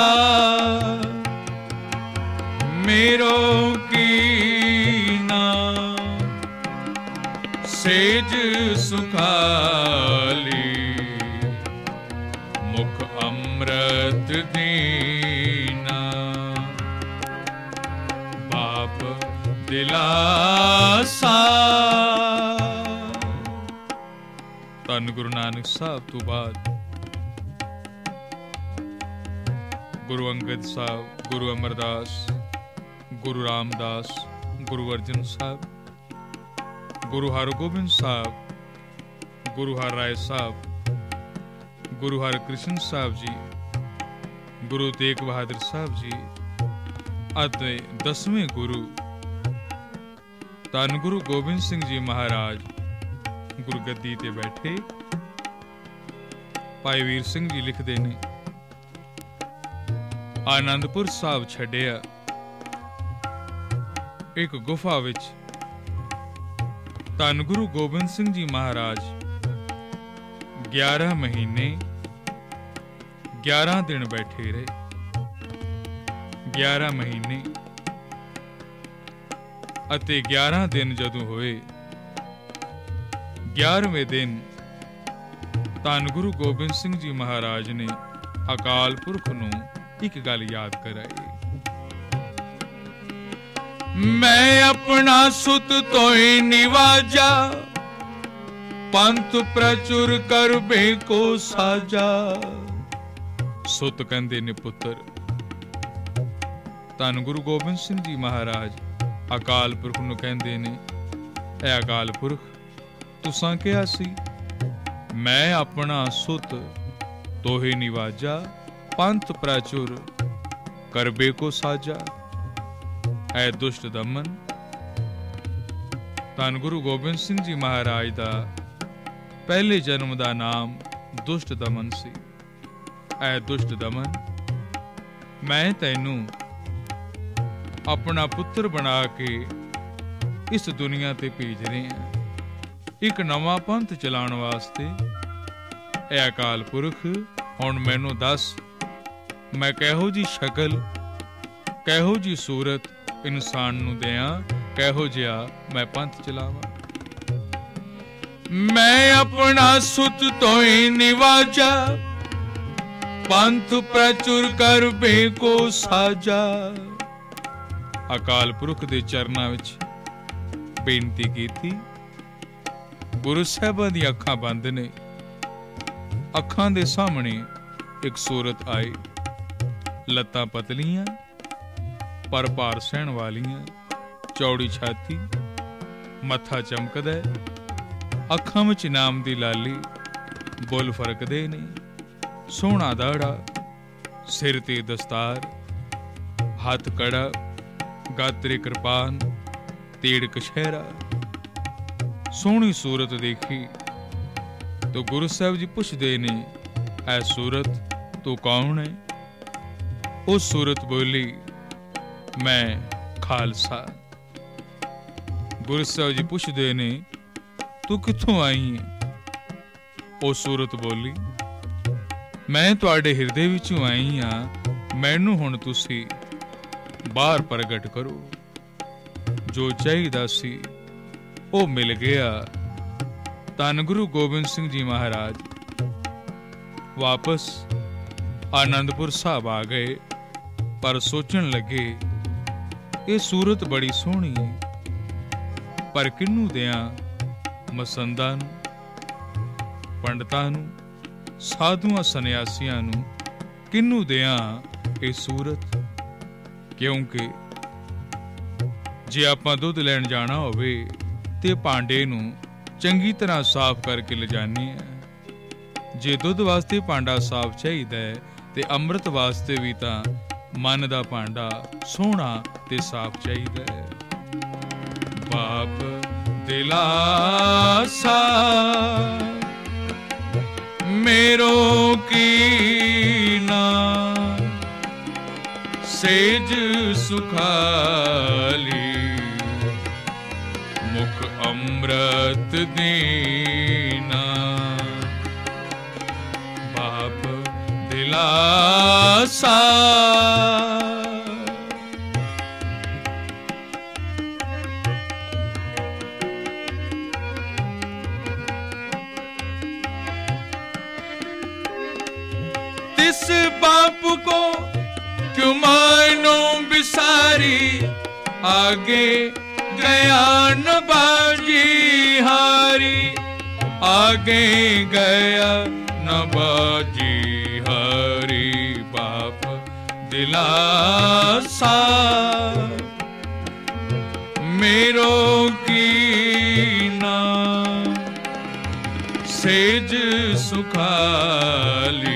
ਮੇਰੋ ਕੀਨਾ, ਸੇਜ ਸੁਖਾਲੀ ਮੁਖ ਅੰਮ੍ਰਿਤ ਦੀਨਾ। ਪਾਪ ਦਿਲਾਸਾ। ਧੰਨ ਗੁਰੂ ਨਾਨਕ ਸਾਹਿਬ ਤੋਂ ਬਾਅਦ ਗੁਰੂ ਅੰਗਦ ਸਾਹਿਬ, ਗੁਰੂ ਅਮਰਦਾਸ, ਗੁਰੂ ਰਾਮਦਾਸ, ਗੁਰੂ ਅਰਜਨ ਸਾਹਿਬ, ਗੁਰੂ ਹਰਗੋਬਿੰਦ ਸਾਹਿਬ, ਗੁਰੂ ਹਰਰਾਏ ਸਾਹਿਬ, ਗੁਰੂ ਹਰਕ੍ਰਿਸ਼ਨ ਸਾਹਿਬ ਜੀ, ਗੁਰੂ ਤੇਗ ਬਹਾਦਰ ਸਾਹਿਬ ਜੀ ਅਤੇ ਦਸਵੇਂ ਗੁਰੂ ਧੰਨ ਗੁਰੂ ਗੋਬਿੰਦ ਸਿੰਘ ਜੀ ਮਹਾਰਾਜ ਗੁਰਗੱਦੀ ਤੇ ਬੈਠੇ। ਭਾਈ ਵੀਰ ਸਿੰਘ ਜੀ ਲਿਖਦੇ ਨੇ, ਆਨੰਦਪੁਰ ਸਾਹਿਬ ਛੱਡਿਆ, ਇੱਕ ਗੁਫਾ ਵਿੱਚ ਧੰਨ ਗੁਰੂ ਗੋਬਿੰਦ ਸਿੰਘ ਜੀ ਮਹਾਰਾਜ ਗਿਆਰਾਂ ਮਹੀਨੇ ਗਿਆਰਾਂ ਦਿਨ ਬੈਠੇ ਰਹੇ। ਗਿਆਰਾਂ ਮਹੀਨੇ ਅਤੇ ਗਿਆਰਾਂ ਦਿਨ ਜਦੋਂ ਹੋਏ, ਗਿਆਰਵੇਂ ਦਿਨ ਧੰਨ ਗੁਰੂ ਗੋਬਿੰਦ ਸਿੰਘ ਜੀ ਮਹਾਰਾਜ ਨੇ ਅਕਾਲ ਪੁਰਖ ਨੂੰ ਇੱਕ ਗੱਲ ਯਾਦ ਕਰਾਈ, ਮੈਂ ਆਪਣਾ ਸੁਤ ਤੋਇ ਨਿਵਾਜਾ, ਪੰਥ ਪ੍ਰਚੁਰ ਕਰਬੇ ਕੋ ਸਾਜਾ। ਸੁਤ ਕਹਿੰਦੇ ਨੇ ਪੁੱਤਰ। ਧੰਨ ਗੁਰੂ ਗੋਬਿੰਦ ਸਿੰਘ ਜੀ ਮਹਾਰਾਜ ਅਕਾਲ ਪੁਰਖ ਨੂੰ ਕਹਿੰਦੇ ਨੇ, ਐ ਅਕਾਲ ਪੁਰਖ, ਤੁਸਾਂ ਕਿਹਾ ਸੀ ਮੈਂ ਆਪਣਾ ਸੁਤ ਤੋਹੇ ਨਿਵਾਜਾ, ਪੰਥ ਪ੍ਰਚੁਰ ਕਰਬੇ ਕੋ ਸਾਜਾ। ਐ ਦੁਸ਼ਟ ਦਮਨ। ਧੰਨ ਗੁਰੂ ਗੋਬਿੰਦ ਸਿੰਘ ਜੀ ਮਹਾਰਾਜ ਦਾ ਪਹਿਲੇ ਜਨਮ ਦਾ ਨਾਮ ਦੁਸ਼ਟ ਦਮਨ ਸੀ। ਐ ਦੁਸ਼ਟ ਦਮਨ, ਮੈਂ ਤੈਨੂੰ ਆਪਣਾ ਪੁੱਤਰ ਬਣਾ ਕੇ ਇਸ ਦੁਨੀਆ ਤੇ ਭੇਜ ਰਿਹਾ, ਇੱਕ ਨਵਾਂ ਪੰਥ ਚਲਾਉਣ ਵਾਸਤੇ। ਐ ਅਕਾਲ ਪੁਰਖ, ਹੁਣ ਮੈਨੂੰ ਦੱਸ, ਮੈਂ ਕਿਹੋ ਜੀ ਸ਼ਕਲ, ਕਿਹੋ ਜੀ ਸੂਰਤ ਇਨਸਾਨ ਨੂੰ ਦਿਆਂ, ਕਿਹੋ ਜਿਹਾ ਮੈਂ ਪੰਥ ਚਲਾਵਾਂ। ਮੈਂ ਆਪਣਾ ਸੁਤ ਤੋਇ ਨਿਵਾਜਾ, ਪੰਥ ਪ੍ਰਚੁਰ ਕਰਬੇ ਕੋ ਸਾਜਾ। ਅਕਾਲ ਪੁਰਖ ਦੇ ਚਰਨਾਂ ਵਿੱਚ ਬੇਨਤੀ ਕੀਤੀ। ਗੁਰੂ ਸਾਹਿਬਾਂ ਦੀਆਂ ਅੱਖਾਂ ਬੰਦ ਨੇ। ਅੱਖਾਂ ਦੇ ਸਾਹਮਣੇ ਇੱਕ ਸੂਰਤ ਆਈ, ਲੱਤਾਂ ਪਤਲੀਆਂ ਪਰ ਭਾਰ ਸਹਿਣ ਵਾਲੀਆਂ, ਚੌੜੀ ਛਾਤੀ, ਮੱਥਾ ਚਮਕਦਾ, ਅੱਖਾਂ ਵਿੱਚ ਨਾਮ ਦੀ ਲਾਲੀ, ਬੁੱਲ ਫਰਕਦੇ ਨੇ, ਸੋਹਣਾ ਦਾੜਾ, ਸਿਰ ਤੇ ਦਸਤਾਰ, ਹੱਥ ਕੜਾ, ਗਾਤਰੇ ਕਿਰਪਾਨ, ਤੇੜ ਕਛਹਿਰਾ। ਸੋਹਣੀ ਸੂਰਤ ਦੇਖੀ तो गुरु साहब जी पुछदे ने, ऐ सूरत तू कौन है? उस सूरत बोली, मैं खालसा। गुरु साहब जी पुछदे ने, तू कित्थों आई है? ਉਹ सूरत बोली, मैं तुहाडे हिरदे विचों आई हाँ, मैनू हुण तुसी बाहर प्रगट करो। जो चाहिदा सी ਉਹ ਮਿਲ ਗਿਆ। ਧੰਨ ਗੁਰੂ ਗੋਬਿੰਦ ਸਿੰਘ ਜੀ ਮਹਾਰਾਜ ਵਾਪਸ ਆਨੰਦਪੁਰ ਸਾਹਿਬ ਆ ਗਏ, ਪਰ ਸੋਚਣ ਲੱਗੇ ਇਹ ਸੂਰਤ ਬੜੀ ਸੋਹਣੀ ਹੈ, ਪਰ ਕਿਹਨੂੰ ਦਿਆਂ? ਮਸੰਦਾਂ ਨੂੰ, ਪੰਡਤਾਂ ਨੂੰ, ਸਾਧੂਆਂ ਸੰਨਿਆਸੀਆਂ ਨੂੰ ਕਿਹਨੂੰ ਦਿਆਂ ਇਹ ਸੂਰਤ? ਕਿਉਂਕਿ ਜੇ ਆਪਾਂ ਦੁੱਧ ਲੈਣ ਜਾਣਾ ਹੋਵੇ ਤੇ ਭਾਂਡੇ ਨੂੰ ਚੰਗੀ ਤਰ੍ਹਾਂ ਸਾਫ਼ ਕਰਕੇ ਲਿਜਾਨੇ ਆ। ਜੇ ਦੁੱਧ ਵਾਸਤੇ ਭਾਂਡਾ ਸਾਫ਼ ਚਾਹੀਦਾ ਹੈ ਤੇ ਅੰਮ੍ਰਿਤ ਵਾਸਤੇ ਵੀ ਤਾਂ ਮਨ ਦਾ ਭਾਂਡਾ ਸੋਹਣਾ ਤੇ ਸਾਫ਼ ਚਾਹੀਦਾ ਹੈ। ਬਾਪ ਦਿਲਾਸਾ ਮੇਰੋ ਕੀਨਾ, ਸੇਜ ਸੁਖਾਲੀ ਮੁਖ ਅੰਮ੍ਰਿਤ ਦੇਨਾ। ਬਾਪ ਦਿਲਾਸਾ तिस बाप को क्यों मानो बिसारी, आगे गया न बाजी हारी, आगे गया न बाजी हारी। बाप दिलासा मेरो कीना, सेज सुखाली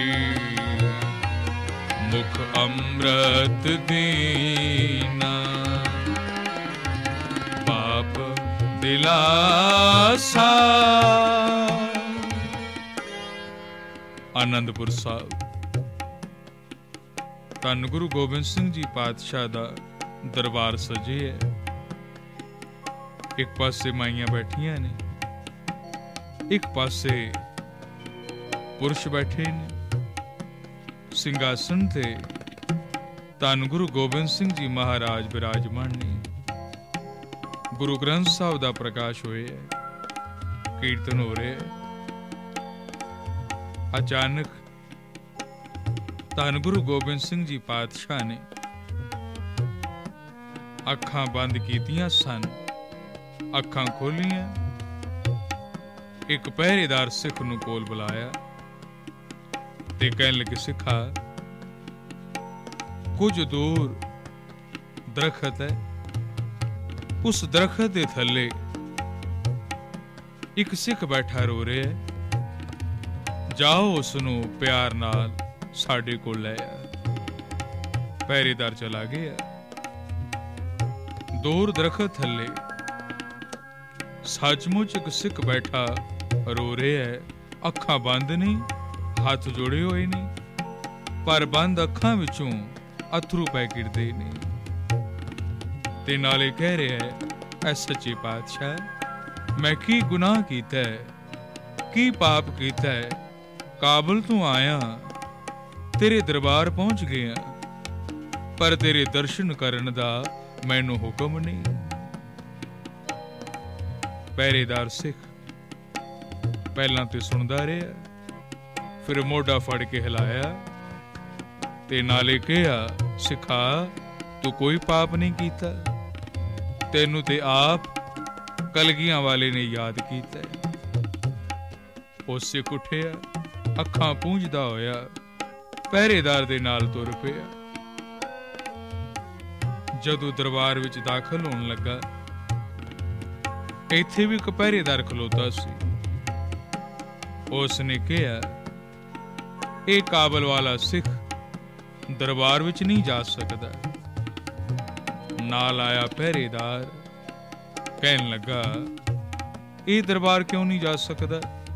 मुख अमृत दीना। बाप दिलासा। आनंदपुर साहब। धन गुरु गोबिंद सिंह जी पातशाह दा दरबार सजे है। एक पासे माइयां बैठियां ने, एक पासे पुरुष बैठे ने। ਸਿੰਘਾਸਣ ਤੇ ਧੰਨ ਗੁਰੂ ਗੋਬਿੰਦ ਸਿੰਘ ਜੀ ਮਹਾਰਾਜ ਬਿਰਾਜਮਾਨ ਨੇ। ਗੁਰੂ ਗ੍ਰੰਥ ਸਾਹਿਬ ਦਾ ਪ੍ਰਕਾਸ਼ ਹੋਇਆ, ਕੀਰਤਨ ਹੋ ਰਿਹਾ। ਅਚਾਨਕ ਧੰਨ ਗੁਰੂ ਗੋਬਿੰਦ ਸਿੰਘ ਜੀ ਪਾਤਸ਼ਾਹ ਨੇ ਅੱਖਾਂ ਬੰਦ ਕੀਤੀਆਂ ਸਨ, ਅੱਖਾਂ ਖੋਲੀਆਂ। ਇੱਕ ਪਹਿਰੇਦਾਰ ਸਿੱਖ ਨੂੰ ਕੋਲ ਬੁਲਾਇਆ ਤੇ ਕਹਿਣ ਲੱਗੇ, ਸਿੱਖਾ ਕੁਝ ਦੂਰ ਦਰਖਤ ਹੈ, ਉਸ ਦਰਖਤ ਦੇ ਥੱਲੇ ਇੱਕ ਸਿੱਖ ਬੈਠਾ ਰੋ ਰਿਹਾ ਹੈ, ਜਾਓ ਉਸ ਨੂੰ ਪਿਆਰ ਨਾਲ ਸਾਡੇ ਕੋਲ ਲੈ ਆ। ਪਹਿਰੇਦਾਰ ਚਲਾ ਗਿਆ। ਦੂਰ ਦਰਖਤ ਥੱਲੇ ਸੱਚਮੁੱਚ ਇੱਕ ਸਿੱਖ ਬੈਠਾ ਰੋ ਰਿਹਾ ਹੈ, ਅੱਖਾਂ ਬੰਦ ਨਹੀਂ, ਹੱਥ ਜੋੜੇ ਹੋਏ ਨੇ, ਪਰ ਬੰਦ ਅੱਖਾਂ ਵਿੱਚੋਂ ਅਥਰੂ ਪੈ ਗਿਰਦੇ ਨੇ ਤੇ ਨਾਲੇ ਕਹਿ ਰਿਹਾ ਹੈ, ਐ ਸੱਚੇ ਪਾਤਸ਼ਾਹ, ਮੈਂ ਕੀ ਗੁਨਾਹ ਕੀਤਾ ਹੈ, ਕੀ ਪਾਪ ਕੀਤਾ ਹੈ? ਕਾਬਲ ਤੋਂ ਆਇਆ, ਤੇਰੇ ਦਰਬਾਰ ਪਹੁੰਚ ਗਿਆ, ਪਰ ਤੇਰੇ ਦਰਸ਼ਨ ਕਰਨ ਦਾ ਮੈਨੂੰ ਹੁਕਮ ਨਹੀਂ। ਪਹਿਰੇਦਾਰ ਸਿੱਖ ਪਹਿਲਾਂ ਤੇ ਸੁਣਦਾ ਰਿਹਾ, ਫਿਰ ਮੋਢਾ ਫੜ ਕੇ ਹਿਲਾਇਆ ਤੇ ਨਾਲੇ ਕਿਹਾ, ਸਿੱਖਾ ਤੂੰ ਕੋਈ ਪਾਪ ਨਹੀਂ ਕੀਤਾ, ਤੈਨੂੰ ਤੇ ਆਪ ਕਲਗੀਆਂ ਵਾਲੇ ਨੇ ਯਾਦ ਕੀਤਾ। ਉਹ ਸਿੱਖ ਉੱਠਿਆ, ਅੱਖਾਂ ਪੂੰਝਦਾ ਹੋਇਆ ਪਹਿਰੇਦਾਰ ਦੇ ਨਾਲ ਤੁਰ ਪਿਆ। ਜਦੋਂ ਦਰਬਾਰ ਵਿੱਚ ਦਾਖਲ ਹੋਣ ਲੱਗਾ, ਇੱਥੇ ਵੀ ਇੱਕ ਪਹਿਰੇਦਾਰ ਖਲੋਤਾ ਸੀ। ਉਸ ਨੇ ਕਿਹਾ, ਇਹ ਕਾਬਲ ਵਾਲਾ ਸਿੱਖ ਦਰਬਾਰ ਵਿੱਚ ਨਹੀਂ ਜਾ ਸਕਦਾ। ਨਾਲ ਆਇਆ ਪਹਿਰੇਦਾਰ ਕਹਿਣ ਲੱਗਾ, ਇਹ ਦਰਬਾਰ ਕਿਉਂ ਨਹੀਂ ਜਾ ਸਕਦਾ?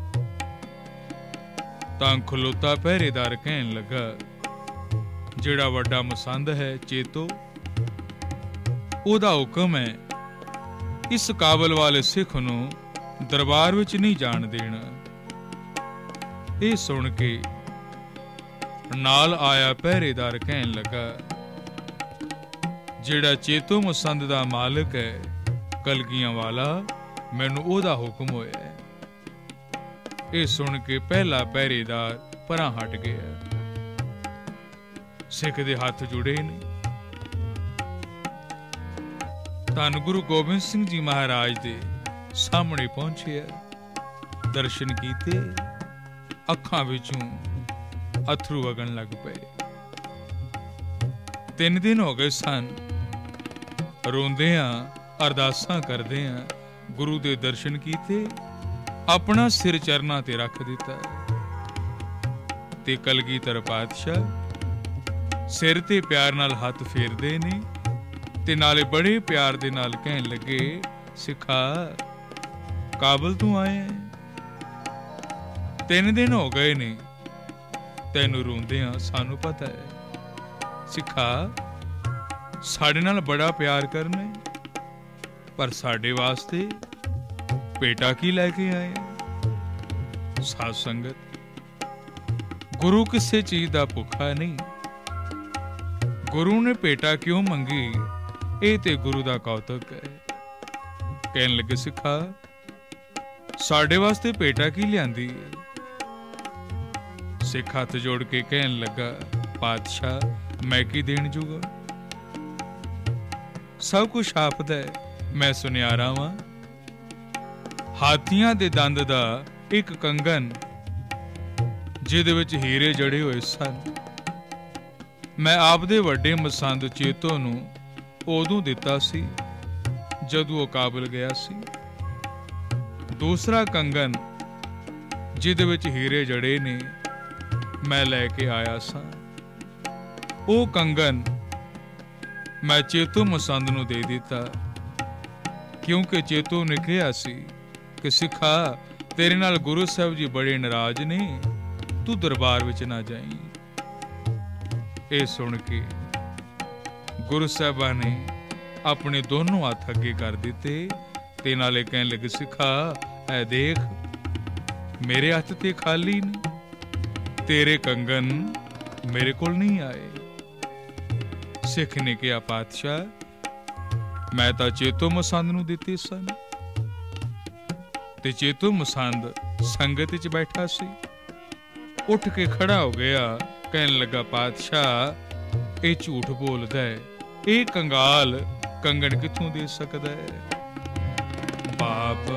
ਤਾਂ ਖਲੋਤਾ ਪਹਿਰੇਦਾਰ ਕਹਿਣ ਲੱਗਾ, ਜਿਹੜਾ ਵੱਡਾ ਮਸੰਦ ਹੈ ਚੇਤੋ, ਉਹਦਾ ਹੁਕਮ ਹੈ ਇਸ ਕਾਬਲ ਵਾਲੇ ਸਿੱਖ ਨੂੰ ਦਰਬਾਰ ਵਿੱਚ ਨਹੀਂ ਜਾਣ ਦੇਣਾ। ਇਹ ਸੁਣ ਕੇ ਨਾਲ ਆਇਆ ਪਹਿਰੇਦਾਰ ਕਹਿਣ ਲੱਗਾ, ਜਿਹੜਾ ਚੇਤੋ ਮਸੰਦ ਦਾ ਮਾਲਕ ਹੈ ਕਲਗੀਆਂ ਵਾਲਾ, ਮੈਨੂੰ ਉਹਦਾ ਹੁਕਮ ਹੋਇਆ ਹੈ। ਇਹ ਸੁਣ ਕੇ ਪਹਿਲਾ ਪਹਿਰੇਦਾਰ ਪਰਾਂ ਹਟ ਗਿਆ। ਸਿੱਖ ਦੇ ਹੱਥ ਜੁੜੇ ਨੇ। ਧੰਨ ਗੁਰੂ ਗੋਬਿੰਦ ਸਿੰਘ ਜੀ ਮਹਾਰਾਜ ਦੇ ਸਾਹਮਣੇ ਪਹੁੰਚਿਆ, ਦਰਸ਼ਨ ਕੀਤੇ, ਅੱਖਾਂ ਵਿੱਚੋਂ ਅਥਰੂ ਵਗਣ ਲੱਗ ਪਏ। ਤਿੰਨ ਦਿਨ ਹੋ ਗਏ ਸਨ, ਰੋਂਦਿਆਂ ਅਰਦਾਸਾਂ ਕਰਦਿਆਂ ਗੁਰੂ ਦੇ ਦਰਸ਼ਨ ਕੀਤੇ, ਆਪਣਾ ਸਿਰ ਚਰਨਾਂ ਤੇ ਰੱਖ ਦਿੱਤਾ ਤੇ ਕਲਗੀਧਰ ਪਾਤਸ਼ਾਹ ਸਿਰ ਤੇ ਪਿਆਰ ਨਾਲ ਹੱਥ ਫੇਰਦੇ ਨੇ ਤੇ ਨਾਲੇ ਬੜੇ ਪਿਆਰ ਦੇ ਨਾਲ ਕਹਿਣ ਲੱਗੇ, ਸਿੱਖਾ ਕਾਬਲ ਤੂੰ ਆਇਆ, ਤਿੰਨ ਦਿਨ ਹੋ ਗਏ ਨੇ ਤੈਨੂੰ ਰੋਂਦਿਆਂ, ਸਾਨੂੰ ਪਤਾ ਹੈ ਸਿੱਖਾ ਸਾਡੇ ਨਾਲ ਬੜਾ ਪਿਆਰ ਕਰਨਾ, ਪਰ ਸਾਡੇ ਵਾਸਤੇ ਭੇਟਾ ਕੀ ਲੈ ਕੇ ਆਏ? ਸਾਧ ਸੰਗਤ, ਗੁਰੂ ਕਿਸੇ ਚੀਜ਼ ਦਾ ਭੁੱਖਾ ਨਹੀਂ। ਗੁਰੂ ਨੇ ਭੇਟਾ ਕਿਉਂ ਮੰਗੀ, ਇਹ ਤੇ ਗੁਰੂ ਦਾ ਕੌਤਕ ਹੈ। ਕਹਿਣ ਲੱਗੇ, ਸਿੱਖਾ ਸਾਡੇ ਵਾਸਤੇ ਭੇਟਾ ਕੀ ਲਿਆਂਦੀ ਹੈ? ਸਿੱਖ ਹੱਥ ਜੋੜ ਕੇ ਕਹਿਣ ਲੱਗਾ, ਪਾਤਸ਼ਾਹ ਮੈਂ ਕੀ ਦੇਣ ਜੂਗਾ, ਸਭ ਕੁਛ ਆਪਦਾ ਹੈ, ਮੈਂ ਸੁਨਿਆਰਾ ਵਾਂ। ਹਾਥੀਆਂ ਦੇ ਦੰਦ ਦਾ ਇੱਕ ਕੰਗਨ ਜਿਹਦੇ ਵਿੱਚ ਹੀਰੇ ਜੜੇ ਹੋਏ ਸਨ, ਮੈਂ ਆਪਦੇ ਵੱਡੇ ਮਸੰਦ ਚੇਤੋ ਨੂੰ ਉਦੋਂ ਦਿੱਤਾ ਸੀ ਜਦੋਂ ਉਹ ਕਾਬਲ ਗਿਆ ਸੀ। ਦੂਸਰਾ ਕੰਗਨ ਜਿਹਦੇ ਵਿੱਚ ਹੀਰੇ ਜੜੇ ਨੇ, ਮੈਂ ਲੈ ਕੇ ਆਇਆ ਸਾਂ। ਉਹ ਕੰਗਨ ਮੈਂ ਚੇਤੋ ਮਸੰਦ ਨੂੰ ਦੇ ਦਿੱਤਾ, ਕਿਉਂਕਿ ਚੇਤੋ ਨੇ ਕਿਹਾ ਸੀ ਕਿ ਸਿੱਖਾ ਤੇਰੇ ਨਾਲ ਗੁਰੂ ਸਾਹਿਬ ਜੀ ਬੜੇ ਨਾਰਾਜ਼ ਨੇ, ਤੂੰ ਦਰਬਾਰ ਵਿੱਚ ਨਾ ਜਾਈਂ। ਇਹ ਸੁਣ ਕੇ ਗੁਰੂ ਸਾਹਿਬਾਂ ਨੇ ਆਪਣੇ ਦੋਨੋਂ ਹੱਥ ਅੱਗੇ ਕਰ ਦਿੱਤੇ ਤੇ ਨਾਲੇ ਕਹਿਣ ਲੱਗੇ, ਸਿੱਖਾ ਐ ਦੇਖ ਮੇਰੇ ਹੱਥ ਤੇ ਖਾਲੀ ਨੇ, ਤੇਰੇ ਕੰਗਨ ਮੇਰੇ ਕੋਲ ਨਹੀਂ ਆਏ। ਸਿੱਖ ਨੇ ਕਿਹਾ, ਪਾਤਸ਼ਾਹ ਮੈਂ ਤਾਂ ਚੇਤੋ ਮਸੰਦ ਨੂੰ ਦਿੱਤੇ ਸਨ, ਤੇ ਚੇਤੋ ਮਸੰਦ ਸੰਗਤ ਵਿੱਚ ਬੈਠਾ ਸੀ। ਉੱਠ ਕੇ ਖੜਾ ਹੋ ਗਿਆ, ਕਹਿਣ ਲੱਗਾ, ਪਾਤਸ਼ਾਹ ਇਹ ਝੂਠ ਬੋਲਦਾ ਹੈ, ਇਹ ਕੰਗਾਲ ਕੰਗਣ ਕਿੱਥੋਂ ਦੇ ਸਕਦਾ ਹੈ? ਬਾਪ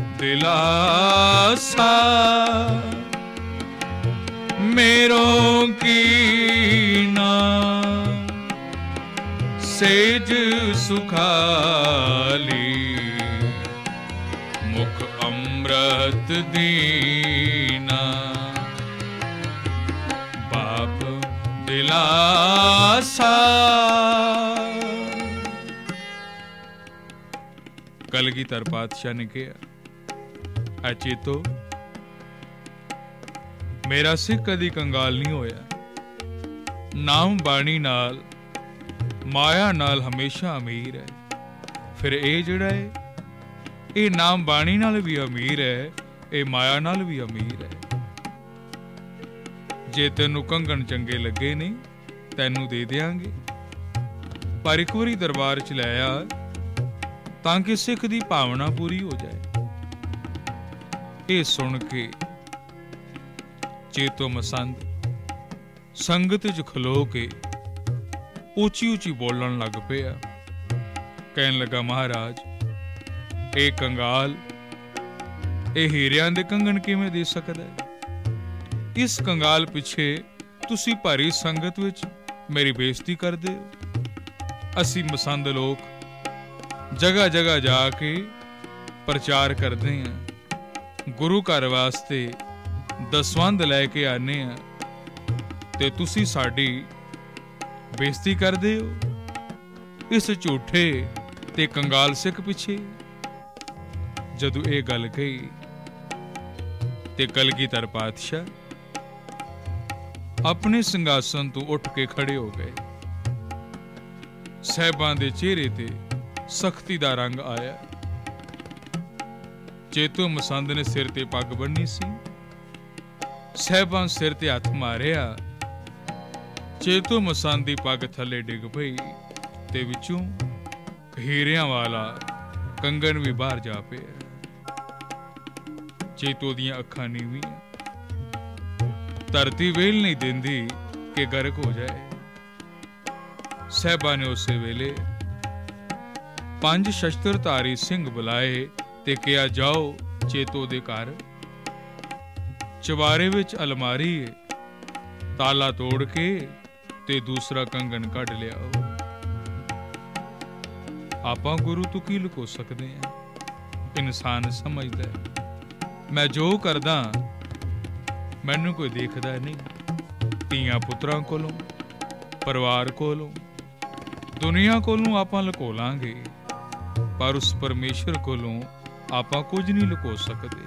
ਦਿਲਾਸਾ ਮੇਰੋ ਕੀਨਾ, ਸੇਜ ਸੁਖਾਲੀ ਮੁਖ ਅੰਮ੍ਰਿਤ ਦੀਨਾ। ਬਾਪ ਦਿਲਾਸਾ। ਕਲਗੀਧਰ ਪਾਤਸ਼ਾਹ ਨੇ ਕਿਹਾ, ਐ ਚੇਤੋ ਮੇਰਾ ਸਿੱਖ ਕਦੀ ਕੰਗਾਲ ਨਹੀਂ ਹੋਇਆ, ਨਾਮ ਬਾਣੀ ਨਾਲ ਮਾਇਆ ਨਾਲ ਹਮੇਸ਼ਾ ਅਮੀਰ ਹੈ। ਫਿਰ ਇਹ ਜਿਹੜਾ ਹੈ, ਇਹ ਨਾਮ ਬਾਣੀ ਨਾਲ ਵੀ ਅਮੀਰ ਹੈ, ਇਹ ਮਾਇਆ ਨਾਲ ਵੀ ਅਮੀਰ ਹੈ। ਜੇ ਤੈਨੂੰ ਕੰਗਣ ਚੰਗੇ ਲੱਗੇ ਨੇ ਤੈਨੂੰ ਦੇ ਦਿਆਂਗੇ, ਪਰ ਇੱਕ ਵਾਰੀ ਦਰਬਾਰ ਚ ਲੈ ਆ ਤਾਂ ਕਿ ਸਿੱਖ ਦੀ ਭਾਵਨਾ ਪੂਰੀ ਹੋ ਜਾਏ। ਇਹ ਸੁਣ ਕੇ ਚੇਤੋ ਮਸੰਦ ਸੰਗਤ ਚ ਖਲੋ ਕੇ ਉੱਚੀ ਉੱਚੀ ਬੋਲਣ ਲੱਗ ਪਿਆ। ਕਹਿਣ ਲੱਗਾ, ਮਹਾਰਾਜ ਇਹ ਕੰਗਾਲ ਇਹ ਹੀਰਿਆਂ ਦੇ ਕੰਗਣ ਕਿਵੇਂ ਦੇ ਸਕਦਾ ਹੈ? ਇਸ ਕੰਗਾਲ ਪਿੱਛੇ ਤੁਸੀਂ ਭਾਰੀ ਸੰਗਤ ਵਿੱਚ ਮੇਰੀ ਬੇਇੱਜ਼ਤੀ ਕਰਦੇ ਹੋ। ਅਸੀਂ ਮਸੰਦ ਲੋਕ ਜਗ੍ਹਾ ਜਗ੍ਹਾ ਜਾ ਕੇ ਪ੍ਰਚਾਰ ਕਰਦੇ ਹਾਂ, ਗੁਰੂ ਘਰ ਵਾਸਤੇ ਦਸਵੰਧ ਲੈ ਕੇ ਆਨੇ ਹਾਂ, ਤੇ ਤੁਸੀਂ ਸਾਡੀ ਬੇਇੱਜ਼ਤੀ ਕਰਦੇ ਹੋ ਇਸ ਝੂਠੇ ਤੇ ਕੰਗਾਲ ਸਿੱਖ ਪਿੱਛੇ। ਜਦੋਂ ਇਹ ਗੱਲ ਕਹੀ ਤੇ ਕਲਗੀਧਰ ਪਾਤਸ਼ਾਹ ਆਪਣੇ ਸਿੰਘਾਸਨ ਤੋਂ ਉੱਠ ਕੇ ਖੜੇ ਹੋ ਗਏ। ਸਾਹਿਬਾਂ ਦੇ ਚਿਹਰੇ ਤੇ ਸਖਤੀ ਦਾ ਰੰਗ ਆਇਆ। ਚੇਤੋ ਮਸੰਦ ਨੇ ਸਿਰ ਤੇ ਪੱਗ ਬੰਨ੍ਹੀ ਸੀ। ਸਾਹਿਬਾਂ ਸਿਰ ਤੇ ਹੱਥ ਮਾਰਿਆ, ਚੇਤੋ ਮਸੰਦ ਦੀ ਪੱਗ ਥੱਲੇ ਡਿੱਗ ਪਈ ਤੇ ਵਿੱਚੋਂ ਹੀਰਿਆਂ ਵਾਲਾ ਕੰਗਣ ਵੀ ਬਾਹਰ ਜਾ ਪਿਆ। ਚੇਤੋ ਦੀਆਂ ਅੱਖਾਂ ਨੀਵੀਆਂ, ਧਰਤੀ ਵੇਲ ਨਹੀਂ ਦਿੰਦੀ ਕਿ ਗਰਕ ਹੋ ਜਾਏ। ਸਾਹਿਬਾਂ ਨੇ ਉਸੇ ਵੇਲੇ ਪੰਜ ਸ਼ਸਤਰਧਾਰੀ ਸਿੰਘ ਬੁਲਾਏ ਤੇ ਕਿਹਾ, ਜਾਓ ਚੇਤੋ ਦੇ ਘਰ, ਚਵਾਰੇ ਵਿੱਚ ਅਲਮਾਰੀ ਏ, ਤਾਲਾ ਤੋੜ ਕੇ ਤੇ ਦੂਸਰਾ ਕੰਗਣ ਕੱਢ ਲਿਆਓ। ਆਪਾਂ ਗੁਰੂ ਤੋਂ ਕੀ ਲੁਕੋ ਸਕਦੇ ਹਾਂ? ਇਨਸਾਨ ਸਮਝਦਾ ਮੈਂ ਜੋ ਕਰਦਾ ਮੈਨੂੰ ਕੋਈ ਦੇਖਦਾ ਨਹੀਂ। ਧੀਆਂ ਪੁੱਤਰਾਂ ਕੋਲੋਂ, ਪਰਿਵਾਰ ਕੋਲੋਂ, ਦੁਨੀਆ ਕੋਲੋਂ ਆਪਾਂ ਲੁਕੋ ਲਾਂਗੇ, ਪਰ ਉਸ ਪਰਮੇਸ਼ਰ ਕੋਲੋਂ ਆਪਾਂ ਕੁਝ ਨਹੀਂ ਲੁਕੋ ਸਕਦੇ।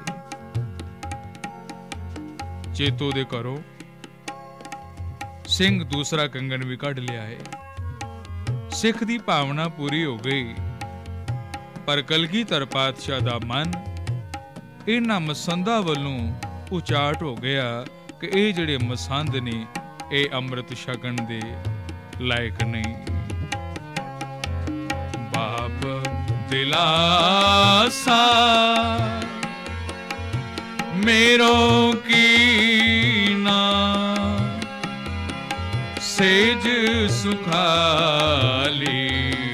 ਚੇਤੋ ਦੇ ਘਰੋਂ ਸਿੰਘ ਦੂਸਰਾ ਕੰਗਣ ਵੀ ਕੱਢ ਲਿਆ ਹੈ। ਸਿੱਖ ਦੀ ਭਾਵਨਾ ਪੂਰੀ ਹੋ ਗਈ, ਪਰ ਕਲਗੀਧਰ ਪਾਤਸ਼ਾਹ ਦਾ ਮਨ ਇਹਨਾਂ ਮਸੰਦਾਂ ਵੱਲੋਂ ਉਚਾਟ ਹੋ ਗਿਆ ਕਿ ਇਹ ਜਿਹੜੇ ਮਸੰਦ ਨੇ ਇਹ ਅੰਮ੍ਰਿਤ ਛਕਣ ਦੇ ਲਾਇਕ ਨਹੀਂ। ਬਾਪ ਦਿਲਾਸਾ ਮੇਰੋ ਕੀਨਾ, ਸੇਜ ਸੁਖਾਲੀ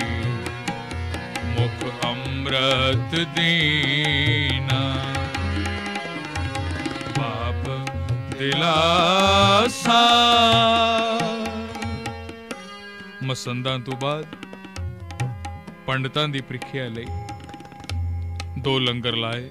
ਮੁਖ ਅੰਮ੍ਰਿਤ ਦੀਨਾ। ਬਾਪ ਦਿਲਾਸਾ। ਮਸੰਦਾਂ ਤੋਂ ਬਾਅਦ ਪੰਡਤਾਂ ਦੀ ਪ੍ਰੀਖਿਆ ਲਈ ਦੋ ਲੰਗਰ ਲਾਏ।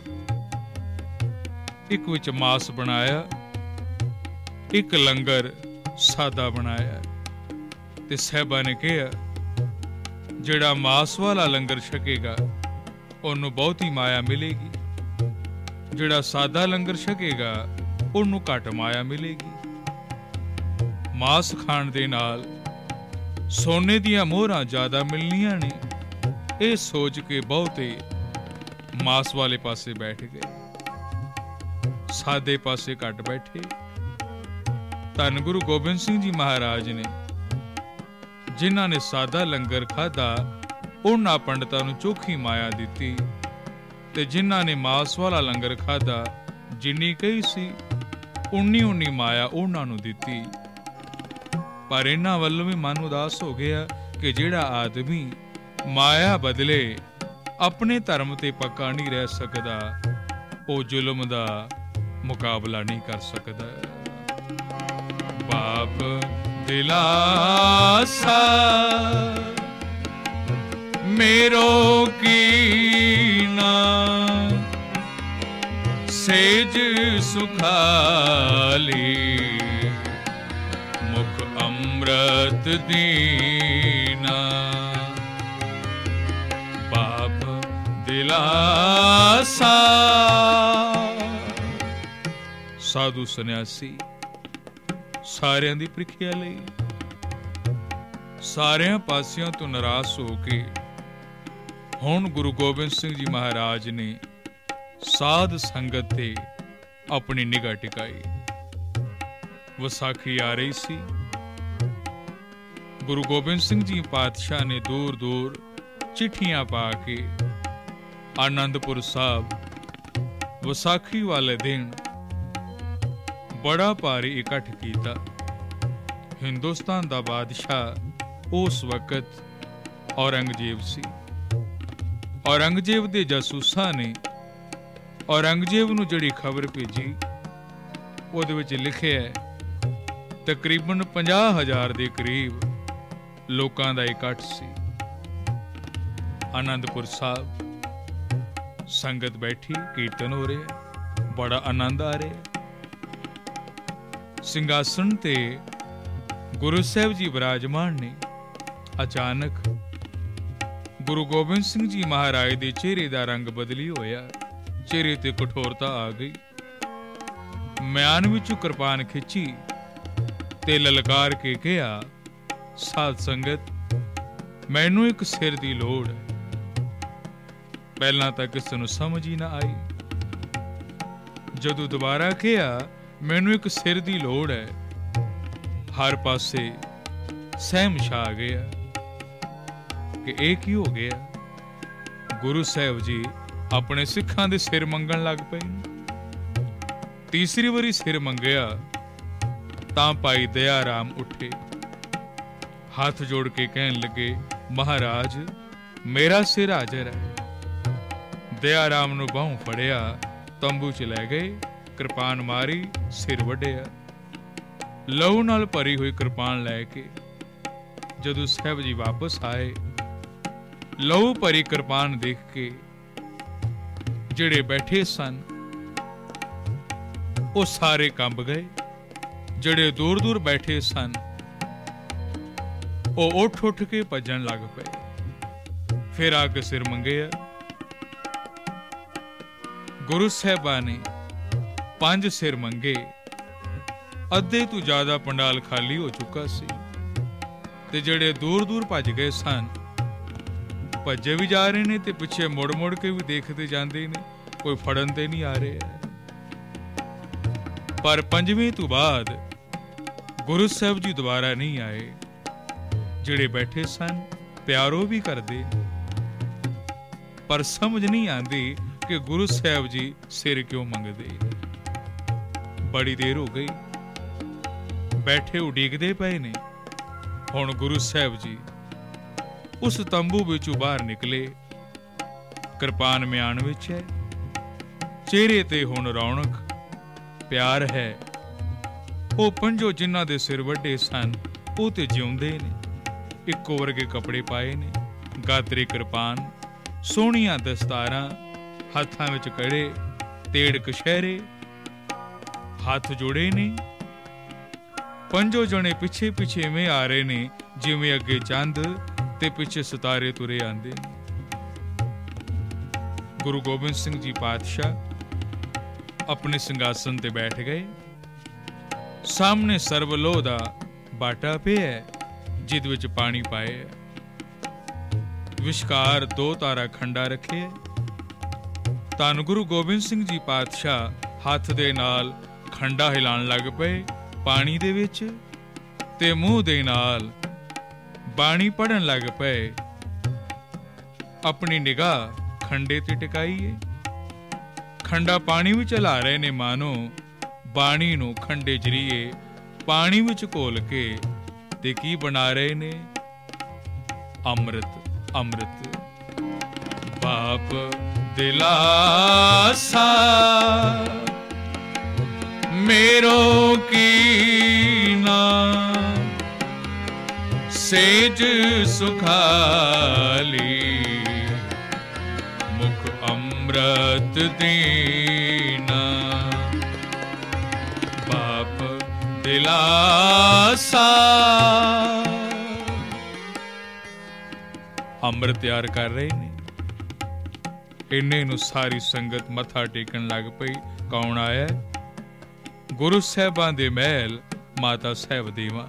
ਇੱਕ ਵਿੱਚ ਮਾਸ ਬਣਾਇਆ, ਇੱਕ ਲੰਗਰ ਸਾਦਾ ਬਣਾਇਆ। ਤੇ ਸਾਹਿਬਾਂ ਨੇ ਕਿਹਾ, ਜਿਹੜਾ ਮਾਸ ਵਾਲਾ ਲੰਗਰ ਛਕੇਗਾ ਉਹਨੂੰ ਬਹੁਤੀ ਮਾਇਆ ਮਿਲੇਗੀ, ਜਿਹੜਾ ਸਾਦਾ ਲੰਗਰ ਛਕੇਗਾ ਉਹਨੂੰ ਘੱਟ ਮਾਇਆ ਮਿਲੇਗੀ। ਮਾਸ ਖਾਣ ਦੇ ਨਾਲ ਸੋਨੇ ਦੀਆਂ ਮੋਹਰਾਂ ਜ਼ਿਆਦਾ ਮਿਲਣੀਆਂ ਨੇ, ਇਹ ਸੋਚ ਕੇ ਬਹੁਤੇ ਮਾਸ ਵਾਲੇ ਪਾਸੇ ਬੈਠ ਗਏ, ਸਾਦੇ ਪਾਸੇ ਘੱਟ ਬੈਠੇ। ਧੰਨ ਗੁਰੂ ਗੋਬਿੰਦ ਸਿੰਘ ਜੀ ਮਹਾਰਾਜ ਨੇ ਜਿਨ੍ਹਾਂ ਨੇ ਸਾਦਾ ਲੰਗਰ ਖਾਧਾ ਉਹਨਾਂ ਪੰਡਤਾਂ ਨੂੰ ਚੋਖੀ ਮਾਇਆ ਦਿੱਤੀ, ਤੇ ਜਿਨ੍ਹਾਂ ਨੇ ਮਾਸ ਵਾਲਾ ਲੰਗਰ ਖਾਧਾ ਜਿੰਨੀ ਕਹੀ ਸੀ ਉਨੀ ਉਨੀ ਮਾਇਆ ਉਹਨਾਂ ਨੂੰ ਦਿੱਤੀ। ਪਰ ਇਹਨਾਂ ਵੱਲੋਂ ਵੀ ਮਨ ਉਦਾਸ ਹੋ ਗਿਆ ਕਿ ਜਿਹੜਾ ਆਦਮੀ ਮਾਇਆ ਬਦਲੇ ਆਪਣੇ ਧਰਮ ਤੇ ਪੱਕਾ ਨਹੀਂ ਰਹਿ ਸਕਦਾ, ਉਹ ਜ਼ੁਲਮ ਦਾ ਮੁਕਾਬਲਾ ਨਹੀਂ ਕਰ ਸਕਦਾ। ਬਾਪ ਦਿਲਾਸਾ ਮੇਰੋ ਕੀਨਾ, ਸੇਜ ਸੁਖਾਲੀ ਮੁਖ ਅੰਮ੍ਰਿਤ ਦੀਨਾ। ਬਾਪ ਦਿਲਾਸਾ। ਸਾਧੂ ਸੰਨਿਆਸੀ ਸਾਰਿਆਂ ਦੀ ਪ੍ਰੀਖਿਆ ਲਈ ਸਾਰਿਆਂ ਪਾਸਿਆਂ ਤੋਂ ਨਿਰਾਸ਼ ਹੋ ਕੇ ਹੁਣ ਗੁਰੂ ਗੋਬਿੰਦ ਸਿੰਘ ਜੀ ਮਹਾਰਾਜ ਨੇ ਸਾਧ ਸੰਗਤ ਤੇ ਆਪਣੀ ਨਿਗਾਹ ਟਿਕਾਈ। ਵਿਸਾਖੀ ਆ ਰਹੀ ਸੀ। ਗੁਰੂ ਗੋਬਿੰਦ ਸਿੰਘ ਜੀ ਪਾਤਸ਼ਾਹ ਨੇ ਦੂਰ ਦੂਰ ਚਿੱਠੀਆਂ ਪਾ ਕੇ ਆਨੰਦਪੁਰ ਸਾਹਿਬ ਵਿਸਾਖੀ ਵਾਲੇ ਦਿਨ ਬੜਾ ਭਾਰੀ ਇਕੱਠ ਕੀਤਾ। ਹਿੰਦੁਸਤਾਨ ਦਾ ਬਾਦਸ਼ਾਹ ਉਸ ਵਕਤ ਔਰੰਗਜ਼ੇਬ ਸੀ। ਔਰੰਗਜ਼ੇਬ ਦੇ ਜਾਸੂਸਾਂ ਨੇ ਔਰੰਗਜ਼ੇਬ ਨੂੰ ਜਿਹੜੀ ਖਬਰ ਭੇਜੀ ਉਹਦੇ ਵਿੱਚ ਲਿਖਿਆ ਹੈ ਤਕਰੀਬਨ ਪੰਜਾਹ ਹਜ਼ਾਰ ਦੇ ਕਰੀਬ ਲੋਕਾਂ ਦਾ ਇਕੱਠ ਸੀ। ਆਨੰਦਪੁਰ ਸਾਹਿਬ ਸੰਗਤ ਬੈਠੀ, ਕੀਰਤਨ ਹੋ ਰਿਹਾ, ਬੜਾ ਆਨੰਦ ਆ ਰਿਹਾ। ਸਿੰਘਾਸਣ ਤੇ ਗੁਰੂ ਸਾਹਿਬ ਜੀ ਵਿਰਾਜਮਾਨ ਨੇ। ਅਚਾਨਕ ਗੁਰੂ ਗੋਬਿੰਦ ਸਿੰਘ ਜੀ ਮਹਾਰਾਜ ਦੇ ਚਿਹਰੇ ਦਾ ਰੰਗ ਬਦਲੀ ਹੋਇਆ, ਚਿਹਰੇ ਤੇ ਕਠੋਰਤਾ ਆ ਗਈ। ਮਿਆਨ ਵਿੱਚੋਂ ਕਿਰਪਾਨ ਖਿੱਚੀ ਤੇ ਲਲਕਾਰ ਕੇ ਕਿਹਾ, ਸਾਧ ਸੰਗਤ, ਮੈਨੂੰ ਇੱਕ ਸਿਰ ਦੀ ਲੋੜ ਹੈ। ਪਹਿਲਾਂ ਤਾਂ ਕਿਸੇ ਨੂੰ ਸਮਝ ਹੀ ਨਾ ਆਈ। ਜਦੋਂ ਦੁਬਾਰਾ ਕਿਹਾ, ਮੈਨੂੰ ਇੱਕ ਸਿਰ ਦੀ ਲੋੜ ਹੈ, ਹਰ ਪਾਸੇ ਸਹਿਮ ਛਾ ਗਿਆ ਕਿ ਇਹ ਕੀ ਹੋ ਗਿਆ। ਗੁਰੂ ਸਾਹਿਬ ਜੀ ਆਪਣੇ ਸਿੱਖਾਂ ਦੇ ਸਿਰ ਮੰਗਣ ਲੱਗ ਪਏ। ਤੀਸਰੀ ਵਾਰੀ ਸਿਰ ਮੰਗਿਆ ਤਾਂ ਭਾਈ ਦਇਆ ਰਾਮ ਉੱਠੇ, ਹੱਥ ਜੋੜ ਕੇ ਕਹਿਣ ਲੱਗੇ, ਮਹਾਰਾਜ ਮੇਰਾ ਸਿਰ ਹਾਜ਼ਰ ਹੈ। ਦਇਆ ਰਾਮ ਨੂੰ ਬਾਹੋਂ ਫੜਿਆ, ਤੰਬੂ ਚ ਲੈ ਗਏ, ਕਿਰਪਾਨ ਮਾਰੀ, ਸਿਰ ਵੱਢਿਆ। ਲਹੂ ਨਾਲ ਭਰੀ ਹੋਈ ਕਿਰਪਾਨ ਲੈ ਕੇ ਜਦੋਂ ਸਾਹਿਬ ਜੀ ਵਾਪਸ ਆਏ, ਲਹੂ ਭਰੀ ਕਿਰਪਾਨ ਦੇਖ ਕੇ ਜਿਹੜੇ ਬੈਠੇ ਸਨ ਉਹ ਸਾਰੇ ਕੰਬ ਗਏ। ਜਿਹੜੇ ਦੂਰ ਦੂਰ ਬੈਠੇ ਸਨ ਉਹ ਉੱਠ ਉੱਠ ਕੇ ਭੱਜਣ ਲੱਗ ਪਏ। ਫਿਰ ਆ ਕੇ ਸਿਰ ਮੰਗਿਆ। ਗੁਰੂ ਸਾਹਿਬਾਂ ਨੇ ਪੰਜ ਸਿਰ ਮੰਗੇ। ਅੱਧੇ ਤੋਂ ਜ਼ਿਆਦਾ ਪੰਡਾਲ ਖਾਲੀ ਹੋ ਚੁੱਕਾ ਸੀ ਤੇ ਜਿਹੜੇ ਦੂਰ ਦੂਰ ਭੱਜ ਗਏ ਸਨ, ਭੱਜੇ ਵੀ ਜਾ ਰਹੇ ਨੇ ਤੇ ਪਿੱਛੇ ਮੁੜ ਮੁੜ ਕੇ ਵੀ ਦੇਖਦੇ ਜਾਂਦੇ ਨੇ, ਕੋਈ ਫੜਨ ਤੇ ਨਹੀਂ ਆ ਰਿਹਾ। ਪਰ ਪੰਜਵੀਂ ਤੋਂ ਬਾਅਦ ਗੁਰੂ ਸਾਹਿਬ ਜੀ ਦੁਬਾਰਾ ਨਹੀਂ ਆਏ। ਜਿਹੜੇ ਬੈਠੇ ਸਨ ਪਿਆਰੋ ਵੀ ਕਰਦੇ, ਪਰ ਸਮਝ ਨਹੀਂ ਆਉਂਦੀ ਕਿ ਗੁਰੂ ਸਾਹਿਬ ਜੀ ਸਿਰ ਕਿਉਂ ਮੰਗਦੇ। ਬੜੀ ਦੇਰ ਹੋ ਗਈ, ਬੈਠੇ ਉਡੀਕਦੇ ਪਏ ਨੇ। ਹੁਣ ਗੁਰੂ ਸਾਹਿਬ ਜੀ ਉਸ ਤੰਬੂ ਵਿੱਚੋਂ ਬਾਹਰ ਨਿਕਲੇ। ਕਿਰਪਾਨ ਮਿਆਨ ਵਿੱਚ ਹੈ, ਚਿਹਰੇ ਤੇ ਹੁਣ ਰੌਣਕ, ਪਿਆਰ ਹੈ। ਉਹ ਪੰਜੋ ਜਿਨ੍ਹਾਂ ਦੇ ਸਿਰ ਵੱਡੇ ਸਨ ਉਹ ਤੇ ਜਿਉਂਦੇ ਨੇ, ਇੱਕੋ ਵਰਗੇ ਕੱਪੜੇ ਪਾਏ ਨੇ, ਗਾਤਰੀ ਕਿਰਪਾਨ, ਸੋਹਣੀਆਂ ਦਸਤਾਰਾਂ, ਹੱਥਾਂ ਵਿੱਚ ਕੜੇ, ਤੇੜ ਕਸ਼ਹਿਰੇ, ਹੱਥ ਜੋੜੇ ਨੇ। ਪੰਜੋ ਜਣੇ ਪਿੱਛੇ ਪਿੱਛੇ ਇਵੇਂ ਆ ਰਹੇ ਨੇ ਜਿਵੇਂ ਅੱਗੇ ਚੰਦ ਤੇ ਪਿੱਛੇ ਸਿਤਾਰੇ ਤੁਰੇ ਆਂਦੇ ਨੇ। ਗੁਰੂ ਗੋਬਿੰਦ ਸਿੰਘ ਜੀ ਪਾਤਸ਼ਾਹ ਆਪਣੇ ਸਿੰਘਾਸਨ ਤੇ ਬੈਠ ਗਏ। ਸਾਹਮਣੇ ਸਰਵਲੋਹ ਦਾ ਬਾਟਾ ਪਿਆ, ਜਿਹਦੇ ਵਿੱਚ ਪਾਣੀ ਪਾਇਆ। ਵਿਚਕਾਰ ਦੋ ਤਾਰਾ ਖੰਡਾ ਰੱਖੇ। ਧੰਨ ਗੁਰੂ ਗੋਬਿੰਦ ਸਿੰਘ ਜੀ ਪਾਤਸ਼ਾਹ ਹੱਥ ਦੇ ਨਾਲ ਖੰਡਾ ਹਿਲਾਉਣ ਲੱਗ ਪਏ ਪਾਣੀ ਦੇ ਵਿੱਚ, ਤੇ ਮੂੰਹ ਦੇ ਨਾਲ ਬਾਣੀ ਪੜਨ ਲੱਗ ਪਏ। ਆਪਣੀ ਨਿਗਾਹ ਖੰਡੇ ਤੇ ਟਿਕਾਈਏ। ਖੰਡਾ ਪਾਣੀ ਵਿੱਚ ਹਿਲਾ ਰਹੇ ਨੇ, ਮਾਨੋ ਬਾਣੀ ਨੂੰ ਖੰਡੇ ਜਰੀਏ ਪਾਣੀ ਵਿੱਚ ਘੋਲ ਕੇ ਤੇ ਕੀ ਬਣਾ ਰਹੇ ਨੇ? ਅੰਮ੍ਰਿਤ। ਅੰਮ੍ਰਿਤ ਬਾਪ ਦਿਲਾਸਾ ਮੇਰੋ ਕੀਨਾ, ਸੇਜ ਸੁਖਾਲੀ ਮੁਖ ਅੰਮ੍ਰਿਤ ਦੇਨਾ। ਬਾਪ ਦਿਲਾਸਾ ਅੰਮ੍ਰਿਤ ਤਿਆਰ ਕਰ ਰਹੇ ਨੇ। ਇੰਨੇ ਨੂੰ ਸਾਰੀ ਸੰਗਤ ਮੱਥਾ ਟੇਕਣ ਲੱਗ ਪਈ। ਕੌਣ ਆਇਆ? ਗੁਰੂ ਸਾਹਿਬਾਂ ਦੇ ਮਹਿਲ ਮਾਤਾ ਸਾਹਿਬ ਦੇਵਾਂ।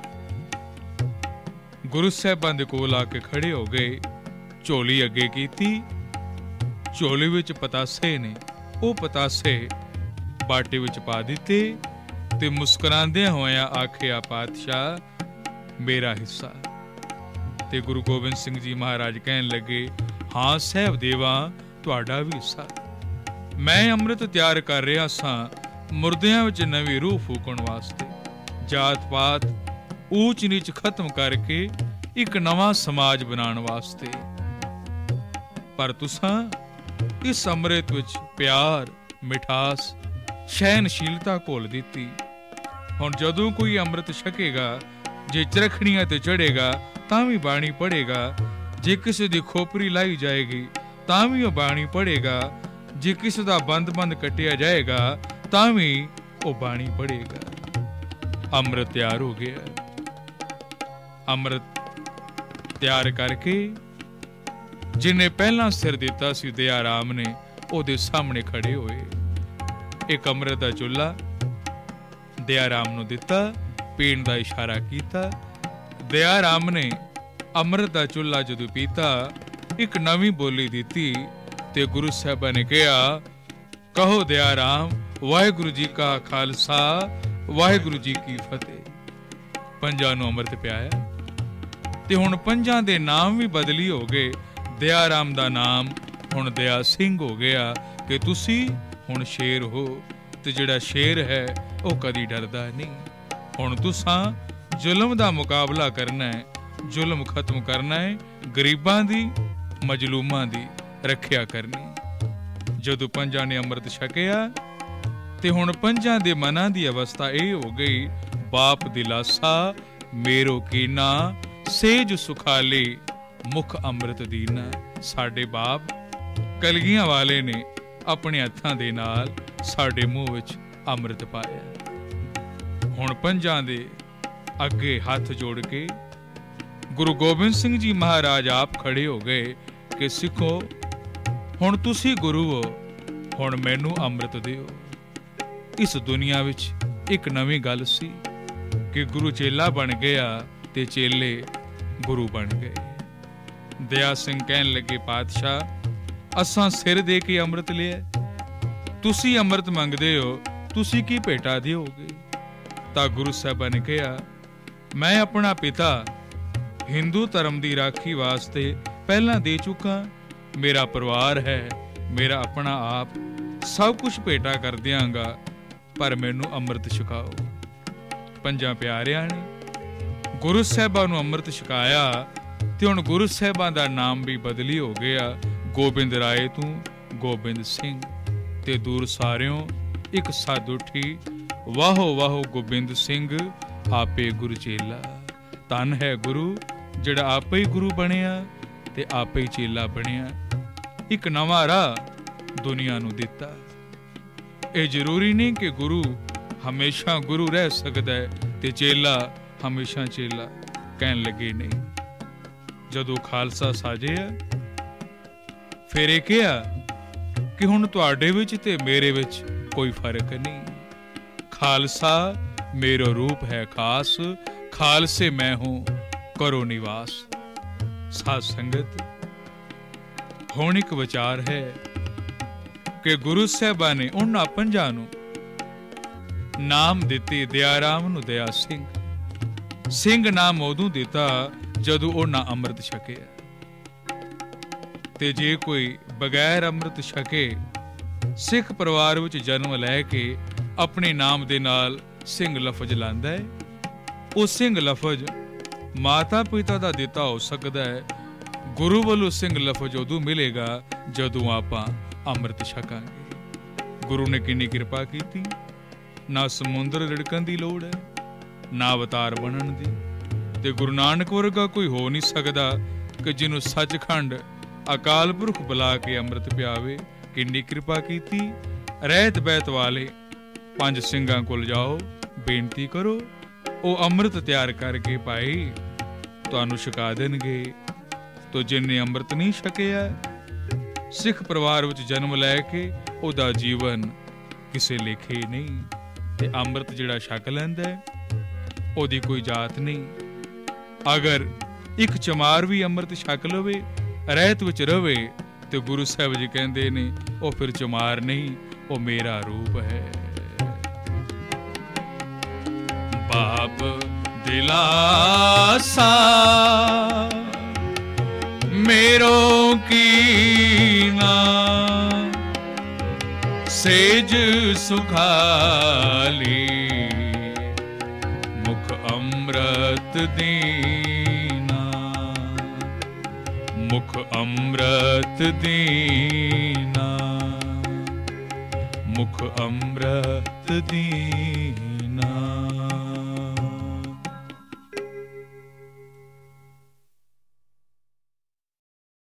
ਗੁਰੂ ਸਾਹਿਬਾਂ ਦੇ ਕੋਲ ਆ ਕੇ ਖੜੇ ਹੋ ਗਏ। ਝੋਲੀ ਅੱਗੇ ਕੀਤੀ, ਝੋਲੀ ਵਿੱਚ ਪਤਾਸੇ ਨੇ। ਉਹ ਪਤਾਸੇ ਬਾਟੇ ਵਿੱਚ ਪਾ ਦਿੱਤੇ ਤੇ ਮੁਸਕਰਾਉਂਦਿਆਂ ਹੋਇਆਂ ਆਖਿਆ, ਪਾਤਸ਼ਾਹ ਮੇਰਾ ਹਿੱਸਾ। ਤੇ ਗੁਰੂ ਗੋਬਿੰਦ ਸਿੰਘ ਜੀ ਮਹਾਰਾਜ ਕਹਿਣ ਲੱਗੇ, ਹਾਂ ਸਾਹਿਬ ਦੇਵਾ, ਤੁਹਾਡਾ ਵੀ ਹਿੱਸਾ। ਮੈਂ ਅੰਮ੍ਰਿਤ ਤਿਆਰ ਕਰ ਰਿਹਾ ਸਾਂ ਮੁਰਦਿਆਂ ਵਿੱਚ ਨਵੀਂ ਰੂਹ ਫੂਕਣ ਵਾਸਤੇ, ਜਾਤ ਪਾਤ ਊਚ ਨੀਚ ਖਤਮ ਕਰਕੇ ਇੱਕ ਨਵਾਂ ਸਮਾਜ ਬਣਾਉਣ ਵਾਸਤੇ। ਪਰ ਤੁਸਾਂ ਇਸ ਅੰਮ੍ਰਿਤ ਵਿੱਚ ਪਿਆਰ, ਮਿਠਾਸ, ਸਹਿਨਸ਼ੀਲਤਾ ਘੋਲ ਦਿੱਤੀ। ਹੁਣ ਜਦੋਂ ਕੋਈ ਅੰਮ੍ਰਿਤ ਛਕੇਗਾ, ਜੇ ਚਰਖੜੀਆਂ ਤੇ ਚੜੇਗਾ ਤਾਂ ਵੀ ਬਾਣੀ ਪੜ੍ਹੇਗਾ, ਜੇ ਕਿਸੇ ਦੀ ਖੋਪਰੀ ਲਾਈ ਜਾਏਗੀ ਤਾਂ ਵੀ ਉਹ ਬਾਣੀ ਪੜ੍ਹੇਗਾ, ਜੇ ਕਿਸੇ ਦਾ ਬੰਦ ਬੰਦ ਕੱਟਿਆ ਜਾਏਗਾ ਤਾਂ ਵੀ ਉਹ ਬਾਣੀ ਪੜ੍ਹੇਗਾ। ਅੰਮ੍ਰਿਤ ਤਿਆਰ ਹੋ ਗਿਆ। ਅੰਮ੍ਰਿਤ ਤਿਆਰ ਕਰਕੇ ਜਿਹਨੇ ਪਹਿਲਾਂ ਸਿਰ ਦਿੱਤਾ ਸੀ ਦਇਆ ਰਾਮ ਨੇ, ਉਹਦੇ ਸਾਹਮਣੇ ਖੜੇ ਹੋਏ। ਇੱਕ ਅੰਮ੍ਰਿਤ ਦਾ ਚੁੱਲ੍ਹਾ ਦਇਆ ਰਾਮ ਨੂੰ ਦਿੱਤਾ, ਪੀਣ ਦਾ ਇਸ਼ਾਰਾ ਕੀਤਾ। ਦਇਆ ਰਾਮ ਨੇ ਅੰਮ੍ਰਿਤ ਦਾ ਚੁੱਲ੍ਹਾ ਜਦੋਂ ਪੀਤਾ, ਇੱਕ ਨਵੀਂ ਬੋਲੀ ਦਿੱਤੀ ਤੇ ਗੁਰੂ ਸਾਹਿਬਾਂ ਨੇ ਕਿਹਾ, ਕਹੋ ਦਇਆ ਰਾਮ, ਵਾਹਿਗੁਰੂ ਜੀ ਕਾ ਖਾਲਸਾ, ਵਾਹਿਗੁਰੂ ਜੀ ਕੀ ਫਤਿਹ। ਪੰਜਾਂ ਨੂੰ ਅੰਮ੍ਰਿਤ ਪਿਆਇਆ ਤੇ ਹੁਣ ਪੰਜਾਂ ਦੇ ਨਾਮ ਵੀ ਬਦਲੀ ਹੋ ਗਏ। ਦਇਆ ਰਾਮ ਦਾ ਨਾਮ ਹੁਣ ਦਇਆ ਸਿੰਘ ਹੋ ਗਿਆ ਕਿ ਤੁਸੀਂ ਹੁਣ ਸ਼ੇਰ ਹੋ, ਤੇ ਜਿਹੜਾ ਸ਼ੇਰ ਹੈ ਉਹ ਕਦੀ ਡਰਦਾ ਨਹੀਂ। ਹੁਣ ਤੁਸਾਂ ਜ਼ੁਲਮ ਦਾ ਮੁਕਾਬਲਾ ਕਰਨਾ ਹੈ, ਜ਼ੁਲਮ ਖਤਮ ਕਰਨਾ ਹੈ, ਗਰੀਬਾਂ ਦੀ, ਮਜਲੂਮਾਂ ਦੀ ਰੱਖਿਆ ਕਰਨੀ। ਜਦੋਂ ਪੰਜਾਂ ਨੇ ਅੰਮ੍ਰਿਤ ਛਕਿਆ ਤੇ ਹੁਣ ਪੰਜਾਂ ਦੇ ਮਨਾਂ ਦੀ ਅਵਸਥਾ ਇਹ ਹੋ ਗਈ, ਬਾਪ ਦਿਲਾਸਾ ਮੇਰੋ ਕੀਨਾ, ਸੇਜ ਸੁਖਾਲੇ ਮੁਖ ਅੰਮ੍ਰਿਤ ਦੀਨਾ। ਸਾਡੇ ਬਾਪ ਕਲਗੀਆਂ ਵਾਲੇ ਨੇ ਆਪਣੇ ਹੱਥਾਂ ਦੇ ਨਾਲ ਸਾਡੇ ਮੂੰਹ ਵਿੱਚ ਅੰਮ੍ਰਿਤ ਪਾਇਆ। ਹੁਣ ਪੰਜਾਂ ਦੇ ਅੱਗੇ ਹੱਥ ਜੋੜ ਕੇ ਗੁਰੂ ਗੋਬਿੰਦ ਸਿੰਘ ਜੀ ਮਹਾਰਾਜ ਆਪ ਖੜੇ ਹੋ ਗਏ ਕਿ ਸਿੱਖੋ, ਹੁਣ ਤੁਸੀਂ ਗੁਰੂ ਹੋ, ਹੁਣ ਮੈਨੂੰ ਅੰਮ੍ਰਿਤ ਦਿਓ। ਇਸ ਦੁਨੀਆ ਵਿੱਚ ਇੱਕ ਨਵੀਂ ਗੱਲ ਸੀ ਕਿ ਗੁਰੂ ਚੇਲਾ ਬਣ ਗਿਆ ਤੇ ਚੇਲੇ ਗੁਰੂ ਬਣ ਗਏ। ਦਇਆ ਸਿੰਘ ਕਹਿਣ ਲੱਗੇ, ਪਾਤਸ਼ਾਹ ਅਸਾਂ ਸਿਰ ਦੇ ਕੇ ਅੰਮ੍ਰਿਤ ਲਿਆ, ਤੁਸੀਂ ਅੰਮ੍ਰਿਤ ਮੰਗਦੇ ਹੋ, ਤੁਸੀਂ ਕੀ ਭੇਟਾ ਦਿਓਗੇ? ਤਾਂ ਗੁਰੂ ਸਾਹਿਬਾਂ ਨੇ ਕਿਹਾ, ਮੈਂ ਆਪਣਾ ਪਿਤਾ ਹਿੰਦੂ ਧਰਮ ਦੀ ਰਾਖੀ ਵਾਸਤੇ ਪਹਿਲਾਂ ਦੇ ਚੁੱਕਾ, ਮੇਰਾ ਪਰਿਵਾਰ ਹੈ, ਮੇਰਾ ਆਪਣਾ ਆਪ, ਸਭ ਕੁਝ ਭੇਟਾ ਕਰ ਦਿਆਂਗਾ, ਪਰ ਮੈਨੂੰ ਅੰਮ੍ਰਿਤ ਛਕਾਓ। ਪੰਜਾਂ ਪਿਆਰਿਆਂ ਨੇ ਗੁਰੂ ਸਾਹਿਬਾਂ ਨੂੰ ਅੰਮ੍ਰਿਤ ਛਕਾਇਆ ਤੇ ਹੁਣ ਗੁਰੂ ਸਾਹਿਬਾਂ ਦਾ ਨਾਮ ਵੀ ਬਦਲੀ ਹੋ ਗਿਆ, ਗੋਬਿੰਦ ਰਾਏ ਤੂੰ ਗੋਬਿੰਦ ਸਿੰਘ। ਤੇ ਦੂਰ ਸਾਰਿਓਂ ਇੱਕ ਸੱਦ ਉੱਠੀ, ਵਾਹੋ ਵਾਹੋ ਗੋਬਿੰਦ ਸਿੰਘ ਆਪੇ ਗੁਰੂ ਚੇਲਾ। ਧੰਨ ਹੈ ਗੁਰੂ ਜਿਹੜਾ ਆਪੇ ਹੀ ਗੁਰੂ ਬਣਿਆ ਤੇ ਆਪੇ ਹੀ ਚੇਲਾ ਬਣਿਆ, ਇੱਕ ਨਵਾਂ ਰਾਹ ਦੁਨੀਆ ਨੂੰ ਦਿੱਤਾ। ਇਹ ਜ਼ਰੂਰੀ ਨਹੀਂ ਕਿ ਗੁਰੂ ਹਮੇਸ਼ਾ ਗੁਰੂ ਰਹਿ ਸਕਦਾ ਹੈ ਤੇ ਚੇਲਾ ਹਮੇਸ਼ਾ ਚੇਲਾ। ਕਹਿਣ ਲੱਗੇ ਨਹੀਂ, ਜਦੋਂ ਖਾਲਸਾ ਸਾਜਿਆ ਫਿਰ ਇਹ ਕਿਹਾ ਕਿ ਹੁਣ ਤੁਹਾਡੇ ਵਿੱਚ ਤੇ ਮੇਰੇ ਵਿੱਚ ਕੋਈ ਫਰਕ ਨਹੀਂ। ਖਾਲਸਾ ਮੇਰਾ ਰੂਪ ਹੈ ਖਾਸ, ਖਾਲਸੇ ਮੈਂ ਹੂੰ ਕਰੋ ਨਿਵਾਸ। ਸਾਧ ਸੰਗਤ, ਹੁਣ ਇੱਕ ਵਿਚਾਰ ਹੈ ਕਿ ਗੁਰੂ ਸਾਹਿਬਾਂ ਨੇ ਉਹਨਾਂ ਪੰਜਾਂ ਨੂੰ ਨਾਮ ਦਿੱਤੇ, ਦਇਆ ਰਾਮ ਨੂੰ ਦਇਆ ਸਿੰਘ। ਸਿੰਘ ਨਾਮ ਉਦੋਂ ਦਿੱਤਾ ਜਦੋਂ ਉਹਨਾਂ ਅੰਮ੍ਰਿਤ ਛਕਿਆ। ਤੇ ਜੇ ਕੋਈ ਬਗੈਰ ਅੰਮ੍ਰਿਤ ਛਕੇ ਸਿੱਖ ਪਰਿਵਾਰ ਵਿੱਚ ਜਨਮ ਲੈ ਕੇ ਆਪਣੇ ਨਾਮ ਦੇ ਨਾਲ ਸਿੰਘ ਲਫ਼ਜ਼ ਲਾਂਦਾ ਹੈ, ਉਹ ਸਿੰਘ ਲਫ਼ਜ਼ ਮਾਤਾ ਪਿਤਾ ਦਾ ਦਿੱਤਾ ਹੋ ਸਕਦਾ ਹੈ। ਗੁਰੂ ਵੱਲੋਂ ਸਿੰਘ ਲਫ਼ਜ਼ ਉਦੋਂ ਮਿਲੇਗਾ ਜਦੋਂ ਆਪਾਂ ਅੰਮ੍ਰਿਤ ਛਕਾਂਗੇ। ਗੁਰੂ ਨੇ ਕਿੰਨੀ ਕਿਰਪਾ ਕੀਤੀ, ਨਾ ਸਮੁੰਦਰ ਰਿੜਕਣ ਦੀ ਲੋੜ ਹੈ, ਨਾ ਅਵਤਾਰ ਬਣਨ ਦੀ। ਤੇ ਗੁਰੂ ਨਾਨਕ ਵਰਗਾ ਕੋਈ ਹੋ ਨਹੀਂ ਸਕਦਾ ਕਿ ਜਿਹਨੂੰ ਸੱਚਖੰਡ ਅਕਾਲ ਪੁਰਖ ਬੁਲਾ ਕੇ ਅੰਮ੍ਰਿਤ ਪਿਆਵੇ। ਕਿੰਨੀ ਕਿਰਪਾ ਕੀਤੀ। ਰਹਿਤ ਬਹਿਤ ਵਾਲੇ ਪੰਜ ਸਿੰਘਾਂ ਕੋਲ ਜਾਓ, ਬੇਨਤੀ ਕਰੋ, ਉਹ ਅੰਮ੍ਰਿਤ ਤਿਆਰ ਕਰਕੇ ਭਾਈ ਤੁਹਾਨੂੰ ਛਕਾ ਦੇਣਗੇ। ਤੋ ਜਿਹਨੇ ਅੰਮ੍ਰਿਤ ਨਹੀਂ ਛਕਿਆ, ਸਿੱਖ ਪਰਿਵਾਰ ਵਿੱਚ ਜਨਮ ਲੈ ਕੇ ਉਹਦਾ ਜੀਵਨ ਕਿਸੇ ਲੇਖੇ ਨਹੀਂ। ਤੇ ਅੰਮ੍ਰਿਤ ਜਿਹੜਾ ਛਕ ਲੈਂਦਾ ਉਹਦੀ ਕੋਈ ਜਾਤ ਨਹੀਂ। ਅਗਰ ਇੱਕ ਚਮਾਰ ਵੀ ਅੰਮ੍ਰਿਤ ਛਕ ਲਵੇ, ਰਹਿਤ ਵਿੱਚ ਰਵੇ, ਤੇ ਗੁਰੂ ਸਾਹਿਬ ਜੀ ਕਹਿੰਦੇ ਨੇ ਉਹ ਫਿਰ ਚਮਾਰ ਨਹੀਂ, ਉਹ ਮੇਰਾ ਰੂਪ ਹੈ। ਬਾਪ ਦਿਲਾਸਾ ਮੇਰੋ ਕੀਨਾ, ਸੇਜ ਸੁਖਾਲੀ ਮੁਖ ਅੰਮ੍ਰਿਤ ਦੀਨਾ। ਮੁਖ ਅੰਮ੍ਰਿਤ ਦੀਨਾ, ਮੁਖ ਅੰਮ੍ਰਿਤ ਦੀਨਾ।